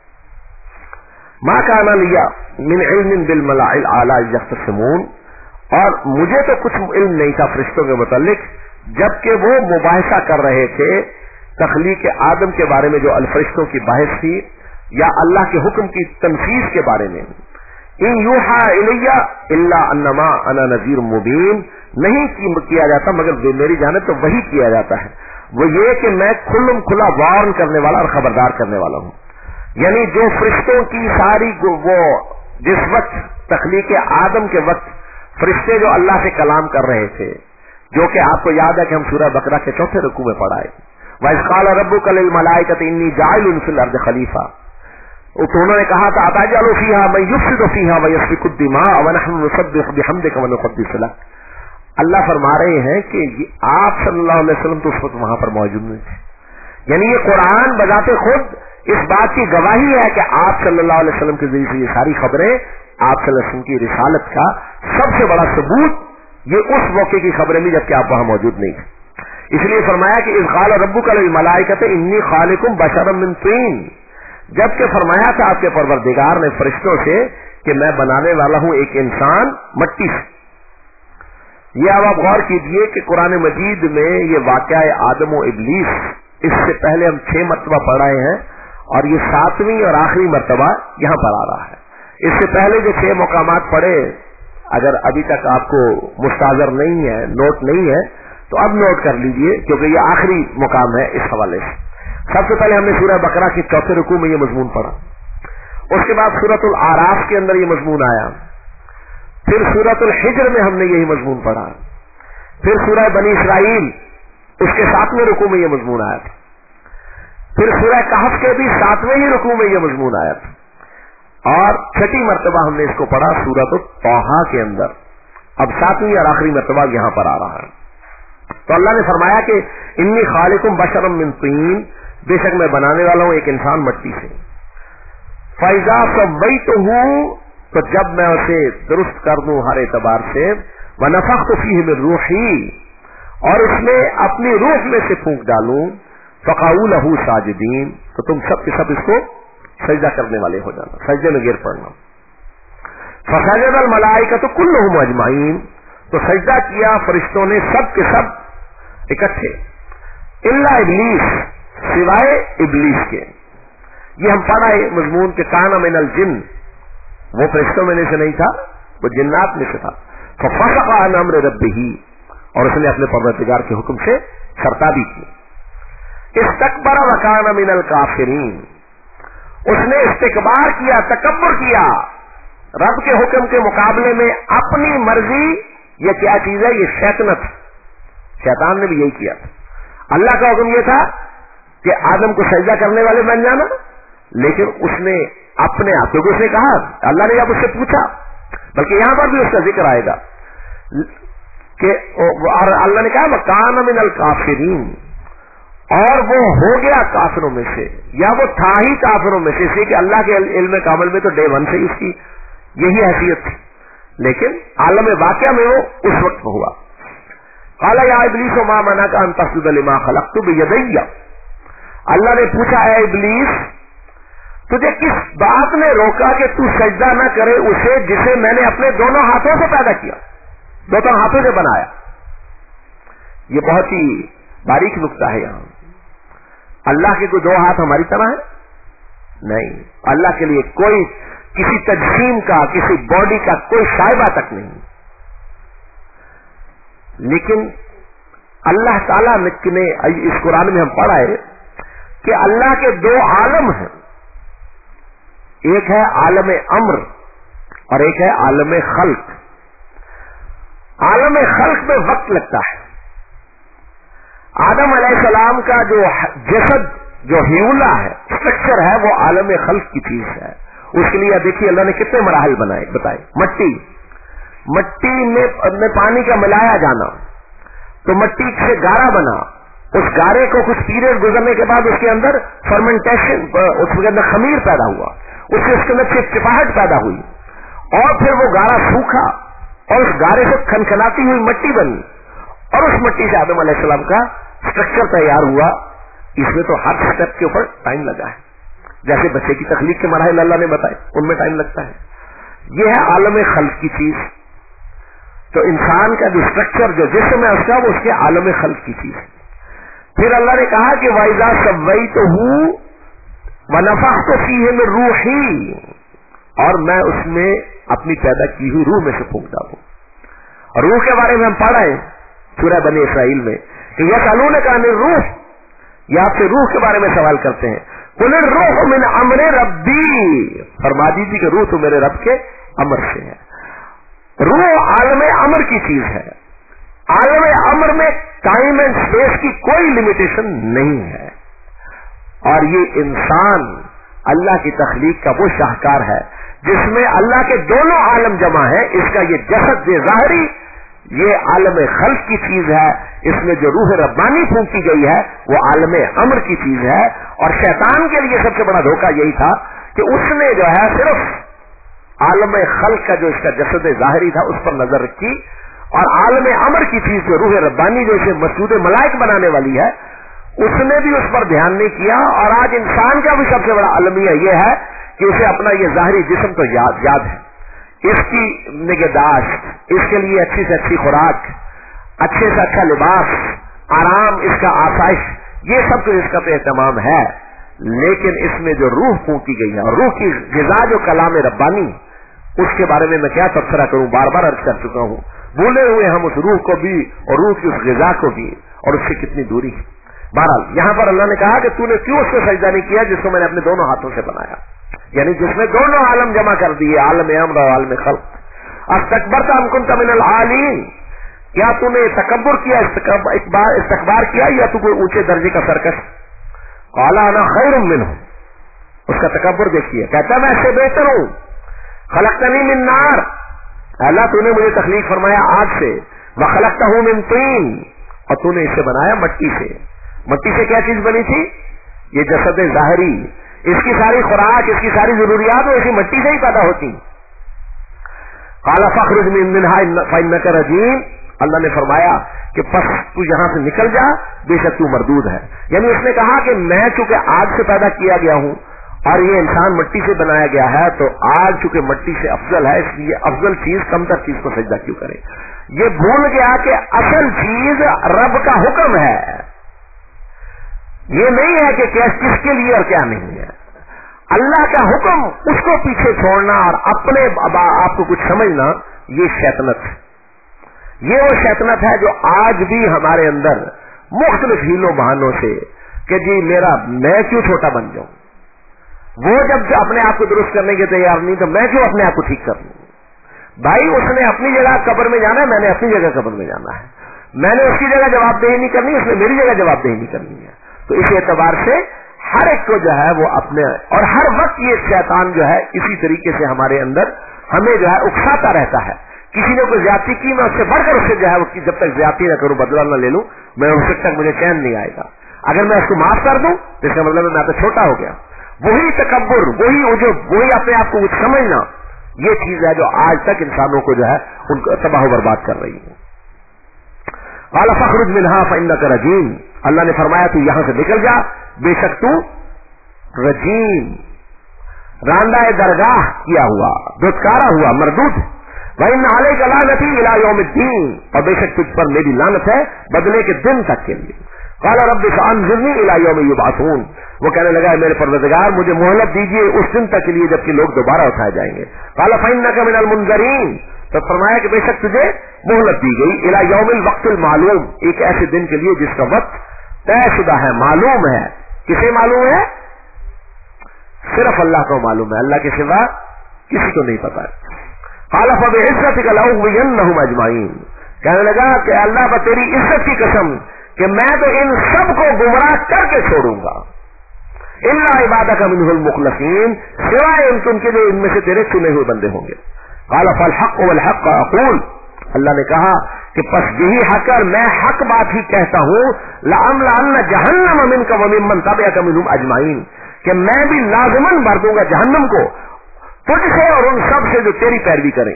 मा काना लिया मिन इल्मिन बिल मलाइल आला यख्तसिमून, और मुझे तो कुछ इल्म नहीं था फरिश्तों के मुतालिक, जबकि वो मुबाहिसा कर रहे थे तख्लीक आदम के बारे में, जो अलफरिश्तों की बहस थी, या अल्लाह के हुक्म की तनफीज के बारे में. इन यूहा इलैया इल्ला अन्नमा अना नज़ीर मुबीन, नहीं किया जाता मगर मेरी जानिब तो वही किया जाता है, वो ये कि मैं खुल्लम खुला वार्न करने वाला और खबरदार करने वाला हूं. यानी जो फरिश्तों की सारी वो जिस वक्त तख्लीक आदम के वक्त فرشتے جو اللہ سے کلام کر رہے تھے، جو کہ آپ کو یاد ہے کہ ہم سورہ بقرہ کے 4 رکوع میں پڑھا ہے، وَإِذْ قَالَ رَبُّكَ لِلْمَلَائِكَةِ إِنِّي جَاعِلٌ فِي الْأَرْضِ خَلِيفَةً، تو انہوں نے کہا تھا أَتَجْعَلُ فِيهَا مَن يُفْسِدُ فِيهَا وَيَسْفِكُ الدِّمَاءَ وَنَحْنُ نُسَبِّحُ بِحَمْدِكَ وَنُقَدِّسُ لَكَ۔ اللہ فرما رہے ہیں کہ آپ صلی اللہ علیہ وسلم تو اس وقت وہاں پر موجود نہیں تھے، یعنی یہ قرآن بذات خود اس بات کی گواہی ہے کہ آپ صلی اللہ علیہ وسلم کے ذریعے سے یہ ساری خبریں آپ صلی اللہ علیہ وسلم کی رسالت کا سب سے بڑا ثبوت یہ اس موقع کی خبریں بھی جبکہ آپ وہاں موجود نہیں تھے۔ اس لیے فرمایا کہ اذ قال ربک للملائکۃ انی خالق بشرا من طین، جبکہ فرمایا تھا آپ کے پروردگار نے فرشتوں سے کہ میں بنانے والا ہوں ایک انسان مٹی سے۔ یہ اب آپ غور کیجئے کہ قرآن مجید میں یہ واقعہ آدم و ابلیس اس سے پہلے ہم 6 مرتبہ پڑھائے ہیں اور یہ 7ویں اور آخری مرتبہ یہاں پر آ رہا ہے۔ اس سے پہلے جو 6 مقامات پڑھے اگر ابھی تک آپ کو مستحضر نہیں ہے، نوٹ نہیں ہے، تو اب نوٹ کر لیجئے کیونکہ یہ آخری مقام ہے اس حوالے سے۔ سب سے پہلے ہم نے سورہ بقرہ کے 4 رکوع میں یہ مضمون پڑھا، اس کے بعد سورۃ الاعراف کے اندر یہ مضمون آیا، پھر سورۃ الحجر میں ہم نے یہی مضمون پڑھا، پھر سورہ بنی اسرائیل اس کے 7ویں رکوع میں یہ مضمون آیا تھا، پھر سورہ کہف کے بھی 7ویں ہی رکوع میں یہ مضمون آیا تھا، اور 6ٹی مرتبہ ہم نے اس کو پڑھا سورۃ طٰہٰ کے اندر، اب 7ویں اور آخری مرتبہ یہاں پر آ رہا ہے۔ تو اللہ نے فرمایا کہ انی خالق بشرا من طین، بے شک میں بنانے والا ہوں ایک انسان مٹی سے، فَإِذَا سَوَّيْتُهُ، تو جب میں اسے درست کر دوں ہر اعتبار سے، وَنَفَخْتُ فِيهِ مِن رُوحِي، اور اس میں اپنی روح میں سے پھونک ڈالوں، فَقَعُوا لَهُ سَاجِدِينَ، تو تم سب کے سب اس کو سجدہ کرنے والے ہو جانا، سجدے میں گر پڑنا۔ فَسَجَدَ الْمَلَائِكَةُ كُلُّهُمْ أَجْمَعِينَ، تو سجدہ کیا فرشتوں نے سب کے سب اکٹھے، الا ابلیس، سوائے ابلیس کے۔ یہ ہم پڑھا ہے مضمون کہ کان من الجن، وہ فرشتوں میں سے نہیں تھا، وہ جنات میں سے تھا، ففسق عن امر ربہ، اور اس نے اپنے پروردگار کے حکم سے سرتابی کی۔ استکبر وکان من الکافرین، اس نے استکبار کیا، تکبر کیا رب کے حکم کے مقابلے میں، اپنی مرضی۔ یہ کیا چیز ہے؟ یہ شیطنت، شیطان نے بھی یہی کیا تھا۔ اللہ کا حکم یہ تھا کہ آدم کو سجدہ کرنے والے بن جانا، لیکن اس نے اپنے آپ، کیونکہ اس نے کہا، اللہ نے جب اس سے پوچھا، بلکہ یہاں پر بھی اس کا ذکر آئے گا کہ اور اللہ نے کہا وَكَانَ مِنَ الْكَافِرِينَ، اور وہ ہو گیا کافروں میں سے، یا وہ تھا ہی کافروں میں سے، اس لیے کہ اللہ کے علم کامل میں تو ڈے 1 سے اس کی یہی حیثیت تھی، لیکن عالم واقعہ میں وہ اس وقت ہوا۔ قال یا ابلیس ما منعک ان تسجد لما خلقت بیدی، اللہ نے پوچھا اے ابلیس تجھے کس بات نے روکا کہ تو سجدہ نہ کرے اسے جسے میں نے اپنے دونوں ہاتھوں سے پیدا کیا، دونوں ہاتھوں سے بنایا۔ یہ بہت ہی باریک نقطہ ہے یہاں۔ اللہ کے کوئی 2 ہاتھ ہماری طرح ہے؟ نہیں، اللہ کے لیے کوئی کسی تجسیم کا، کسی باڈی کا کوئی شائبہ تک نہیں، لیکن اللہ تعالیٰ نے اس قرآن میں ہم پڑھا ہے کہ اللہ کے 2 عالم ہیں، ایک ہے عالم امر اور ایک ہے عالم خلق۔ عالم خلق میں وقت لگتا ہے، آدم علیہ السلام کا جو جسد، جو ہیولا ہے، اسٹرکچر ہے، وہ عالم خلق کی چیز ہے۔ اس کے لیے دیکھیے اللہ نے کتنے مراحل بنائے، بتائے۔ مٹی میں پانی کا ملایا جانا، تو مٹی سے گارا بنا، اس گارے کو کچھ پیریڈ گزرنے کے بعد اس کے اندر فرمنٹیشن، اس کے اندر خمیر پیدا ہوا، اس کے اندر چپچپاہٹ پیدا ہوئی، اور پھر وہ گارا سوکھا اور اس گارے سے کھنکھناتی ہوئی مٹی بنی، اور اس مٹی سے آدم علیہ السلام کا اسٹرکچر تیار ہوا۔ اس میں تو ہر سٹیپ کے اوپر ٹائم لگا ہے، جیسے بچے کی تخلیق کے مراحل اللہ نے بتائے، ان میں ٹائم لگتا ہے۔ یہ ہے عالم خلق کی چیز۔ تو انسان کا جو اسٹرکچر، جو جسم ہے اس کا، وہ اس کے عالم خلق کی چیز ہے۔ پھر اللہ نے کہا کہ وَإِذَا سَوَّيْتُهُ وَنَفَخْتُ فِيهِ مِن رُوحِي، اور میں اس میں اپنی پیدا کی ہوئی روح میں سے پھونک ڈالوں۔ اور روح کے بارے میں ہم پڑھ رہے ہیں سورہ بنی اسرائیل میں کہ یسألونک عن الروح، یہ آپ سے روح کے بارے میں سوال کرتے ہیں، قُلِ الرُّوحُ مِنْ أَمْرِ رَبِّي، فرما دیجیے کہ روح تو میرے رب کے امر سے ہے۔ रूह आलम अमर की चीज है। आलम अमर में टाइम एंड स्पेस की कोई लिमिटेशन नहीं है। और ये इंसान अल्लाह की तख्लीक का वो शाहकार है जिसमें अल्लाह के दोनों आलम जमा है। इसका ये जसद ज़ाहिरी, ये आलम खल्क की चीज है। इसमें जो रूह रब्बानी फूंकी गई है वो आलम अमर की चीज है। और शैतान के लिए सबसे बड़ा धोखा यही था कि उसने जो है सिर्फ आलम खल्क का जो इसका जसद ज़ाहिरी था उस पर नजर रखी, और आलम अमर की चीज जो रूह रब्बानी जो इसे मसऊद मलाइक बनाने वाली है उसने भी उस पर ध्यान नहीं किया। और आज इंसान का भी सबसे बड़ा अलमिया यह है कि उसे अपना ये ज़ाहिरी जिस्म तो याद है, इसकी निगहदाश्त, इसके लिए अच्छी से अच्छी खुराक, अच्छे से अच्छा लिबास, आराम, इसका आसाइश, ये सब तो इसका तो एहतमाम है। लेकिन इसमें जो रूह फूंकी गई है और रूह की ग़िज़ा जो कलाम रब्बानी, उसके बारे में मैं क्या तबसरा करूं, बार बार अर्ज कर चुका हूं। भूले हुए हम उस रूह को भी और रूह की उस ग़िज़ा को भी, और उससे कितनी दूरी है। बहरहाल यहां पर अल्लाह ने कहा कि तूने क्यों उसको सजदा नहीं किया जिसको मैंने अपने दोनों हाथों से बनाया, यानी जिसमें दोनों आलम जमा कर दिए, आलम अम्र और आलम खल्क। अस्तकबरत अम कुंत मिनल आलीन, क्या तूने तकब्बुर किया, इस्तकबार किया, या तू कोई ऊंचे दर्जे का सरकश? क़ाला अना खैरुम मिन्हु, उसका तकब्बुर देखिए, कहता मैं इससे बेहतर हूं। खलक़तनी मिन नार, अल्लाह तूने मुझे तखलीक फरमाया आग से, व खलक़तहु मिन तीन, और तूने इसे बनाया मट्टी से। मट्टी से क्या चीज बनी थी? ये जसद ज़ाहिरी, इसकी सारी खुराक, इसकी सारी जरूरियात वो इसी मट्टी से ही पैदा होती। क़ाला फ़ख़्रुज मिन्हा फ़इन्नका रजीम, अल्लाह ने फरमाया कि बस तू यहां से निकल जा, बेशक तू मरदूद है। यानी उसने कहा कि मैं चूंकि आग से पैदा किया गया हूं और ये इंसान मिट्टी से बनाया गया है, तो आग चूंकि मिट्टी से अफजल है, इसलिए अफजल चीज कमतर चीज को सजदा क्यों करे। ये भूल गया कि असल चीज रब का हुक्म है, ये नहीं है कि क्या किसके लिए और क्या नहीं है। अल्लाह का हुक्म, उसको पीछे छोड़ना और अपने आपको कुछ समझना, ये शैतानत है। ये वो शैतानत है जो आज भी हमारे अंदर मुख्तलिफ हीलों बहानों से कि जी मैं क्यों छोटा बन जाऊं, वो जब अपने आप को दुरुस्त करने के तैयार नहीं, तो मैं क्यों अपने आप को ठीक कर लूं। भाई उसने अपनी जगह कब्र में जाना है, मैंने अपनी जगह कब्र में जाना है। मैंने उसकी जगह जवाबदेही नहीं करनी, उसने मेरी जगह जवाबदेही नहीं करनी है। तो इस एतबार से हर एक को जो है वो अपने, और हर वक्त ये शैतान जो है इसी तरीके से हमारे अंदर हमें जो है उकसाता रहता है। किसी ने कोई ज्यादती की, मैं उससे बढ़कर उससे जो है वो जब तक ज्यादती न करूं, बदला न ले लूं, मैं उस तक मुझे चैन नहीं आएगा। अगर मैं उसको माफ कर दूं तो इसका मतलब मैं तो छोटा हो गया। वही तकब्बुर, वही उजुब, वही अपने आप को कुछ समझना, ये चीज है जो आज तक इंसानों को जो है उनको तबाह बर्बाद कर रही है। क़ाला फ़ख़्रुज मिन्हा फ़इन्नका रजीम, अल्लाह ने फरमाया तू यहां से निकल जा, बेशक तू रजीम, रांदा दरगाह किया हुआ, दुत्कारा हुआ, मरदूद। वइन्न अलैका लानती इला यौमिद्दीन, और बेशक तुझ पर मेरी लानत है बदले के दिन तक के लिए। क़ाला रब्बि फ़अन्ज़िरनी इला यौमि युबअसून, वो कहने लगा मेरे परवरदिगार मुझे मोहलत दीजिए उस दिन तक के लिए जबकि लोग दोबारा उठाए जाएंगे। क़ाला फ़इन्नका मिनल मुनज़रीन, तो फरमाया कि बेशक तुझे मोहलत दी गई इला यौमिल वक्तिल मालूम, एक ऐसे दिन के लिए जिसका वक्त तयशुदा है, मालूम है। किसे मालूम है? सिर्फ अल्लाह को मालूम है, अल्लाह के सिवा किसी को नहीं पता। क़ाला फ़बिइज़्ज़तिका लअग़वियन्नहुम अजमईन, कहने लगा कि अल्लाह पर तेरी इज्जत की कसम कि मैं तो इन सब को गुमराह करके छोड़ूंगा, इल्ला इबादका मिनहुल मुख़लसीन, सिवाय उनके जो इनमें से तेरे चुने हुए बंदे होंगे। क़ाला फ़ल हक़्क़ु वल हक़्क़ अक़ूल, अल्लाह ने कहा कि बस यही हक है, मैं हक बात ही कहता हूं। लअम्लअन्न जहन्नम मिनका व मिम्मन तबिअका मिनहुम अजमईन, कि मैं भी लाज़िमन भर दूंगा जहन्नम को तुझसे और उन सब से जो तेरी पैरवी करें।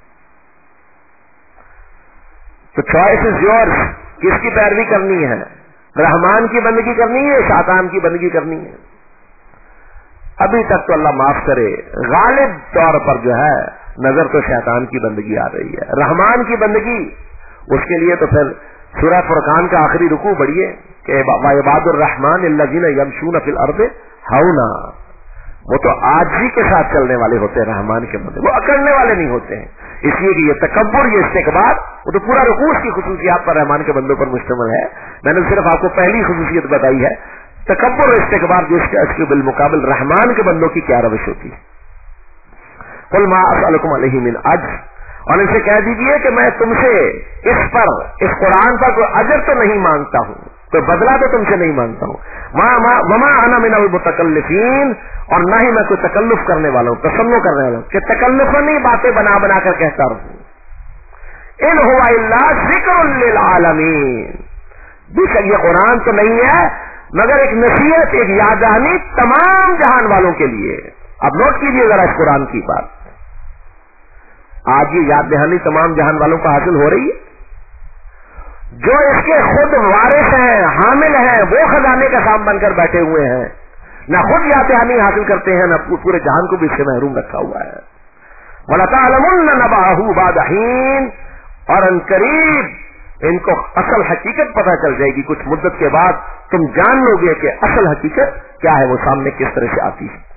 तो चॉइस इज योर्स, किसकी पैरवी करनी है? रहमान की बंदगी करनी है, शैतान की बंदगी करनी है? अभी तक तो अल्लाह माफ करे, गालिब तौर पर जो है नजर तो शैतान की बंदगी आ रही है। रहमान की बंदगी, उसके लिए तो फिर सूरह फुरकान का आखिरी रुकू बढ़िए कि इबादुर रहमान अल्लज़ीना यमशूना फिल अर्ज़ि हौना, वो तो आजी के साथ चलने वाले होते हैं रहमान के बंदे, वो अकड़ने वाले नहीं होते हैं। इसलिए कि ये तकब्बुर, ये इस्तिकबार, वो तो पूरा रुकू उसकी खुसूसियात पर रहमान के बंदों पर मुश्तमिल है। मैंने सिर्फ आपको पहली खुसूसियत बताई है, तकब्बुर और इस्तिकबार जिसके बिलमुकाबिल रहमान के बंदों की क्या रविश होती है। कुल मा असअलुकुम अलैहि मिन अज्र, اور اسے کہہ دیجئے کہ میں تم سے اس قرآن پر کوئی اجر تو نہیں مانگتا ہوں، کوئی بدلہ تو تم سے نہیں مانگتا ہوں، وما انا من المتکلفین، اور نہ ہی میں کوئی تکلف کرنے والا ہوں، تصنع کرنے والا ہوں کہ تکلفنی باتیں بنا بنا کر کہتا رہوں۔ ان ہوا الا ذکر للعالمین، بے شک یہ قرآن تو نہیں ہے مگر ایک نصیحت، ایک یاد دہانی تمام جہان والوں کے لیے۔ اب نوٹ کیجیے ذرا اس قرآن کی بات، آج یہ یاد دہانی تمام جہان والوں کو حاصل ہو رہی ہے؟ جو اس کے خود وارث ہیں، حامل ہیں، وہ خزانے کا کام بن کر بیٹھے ہوئے ہیں، نہ خود یاد دہانی حاصل کرتے ہیں، نہ پورے جہان کو بھی اس سے محروم رکھا ہوا ہے۔ وَلَتَعْلَمُنَّ نَبَأَهُ بَعْدَ حِينٍ، اور عنقریب ان کو اصل حقیقت پتہ چل جائے گی، کچھ مدت کے بعد تم جان لو گے کہ اصل حقیقت کیا ہے، وہ سامنے کس طرح سے آتی ہے۔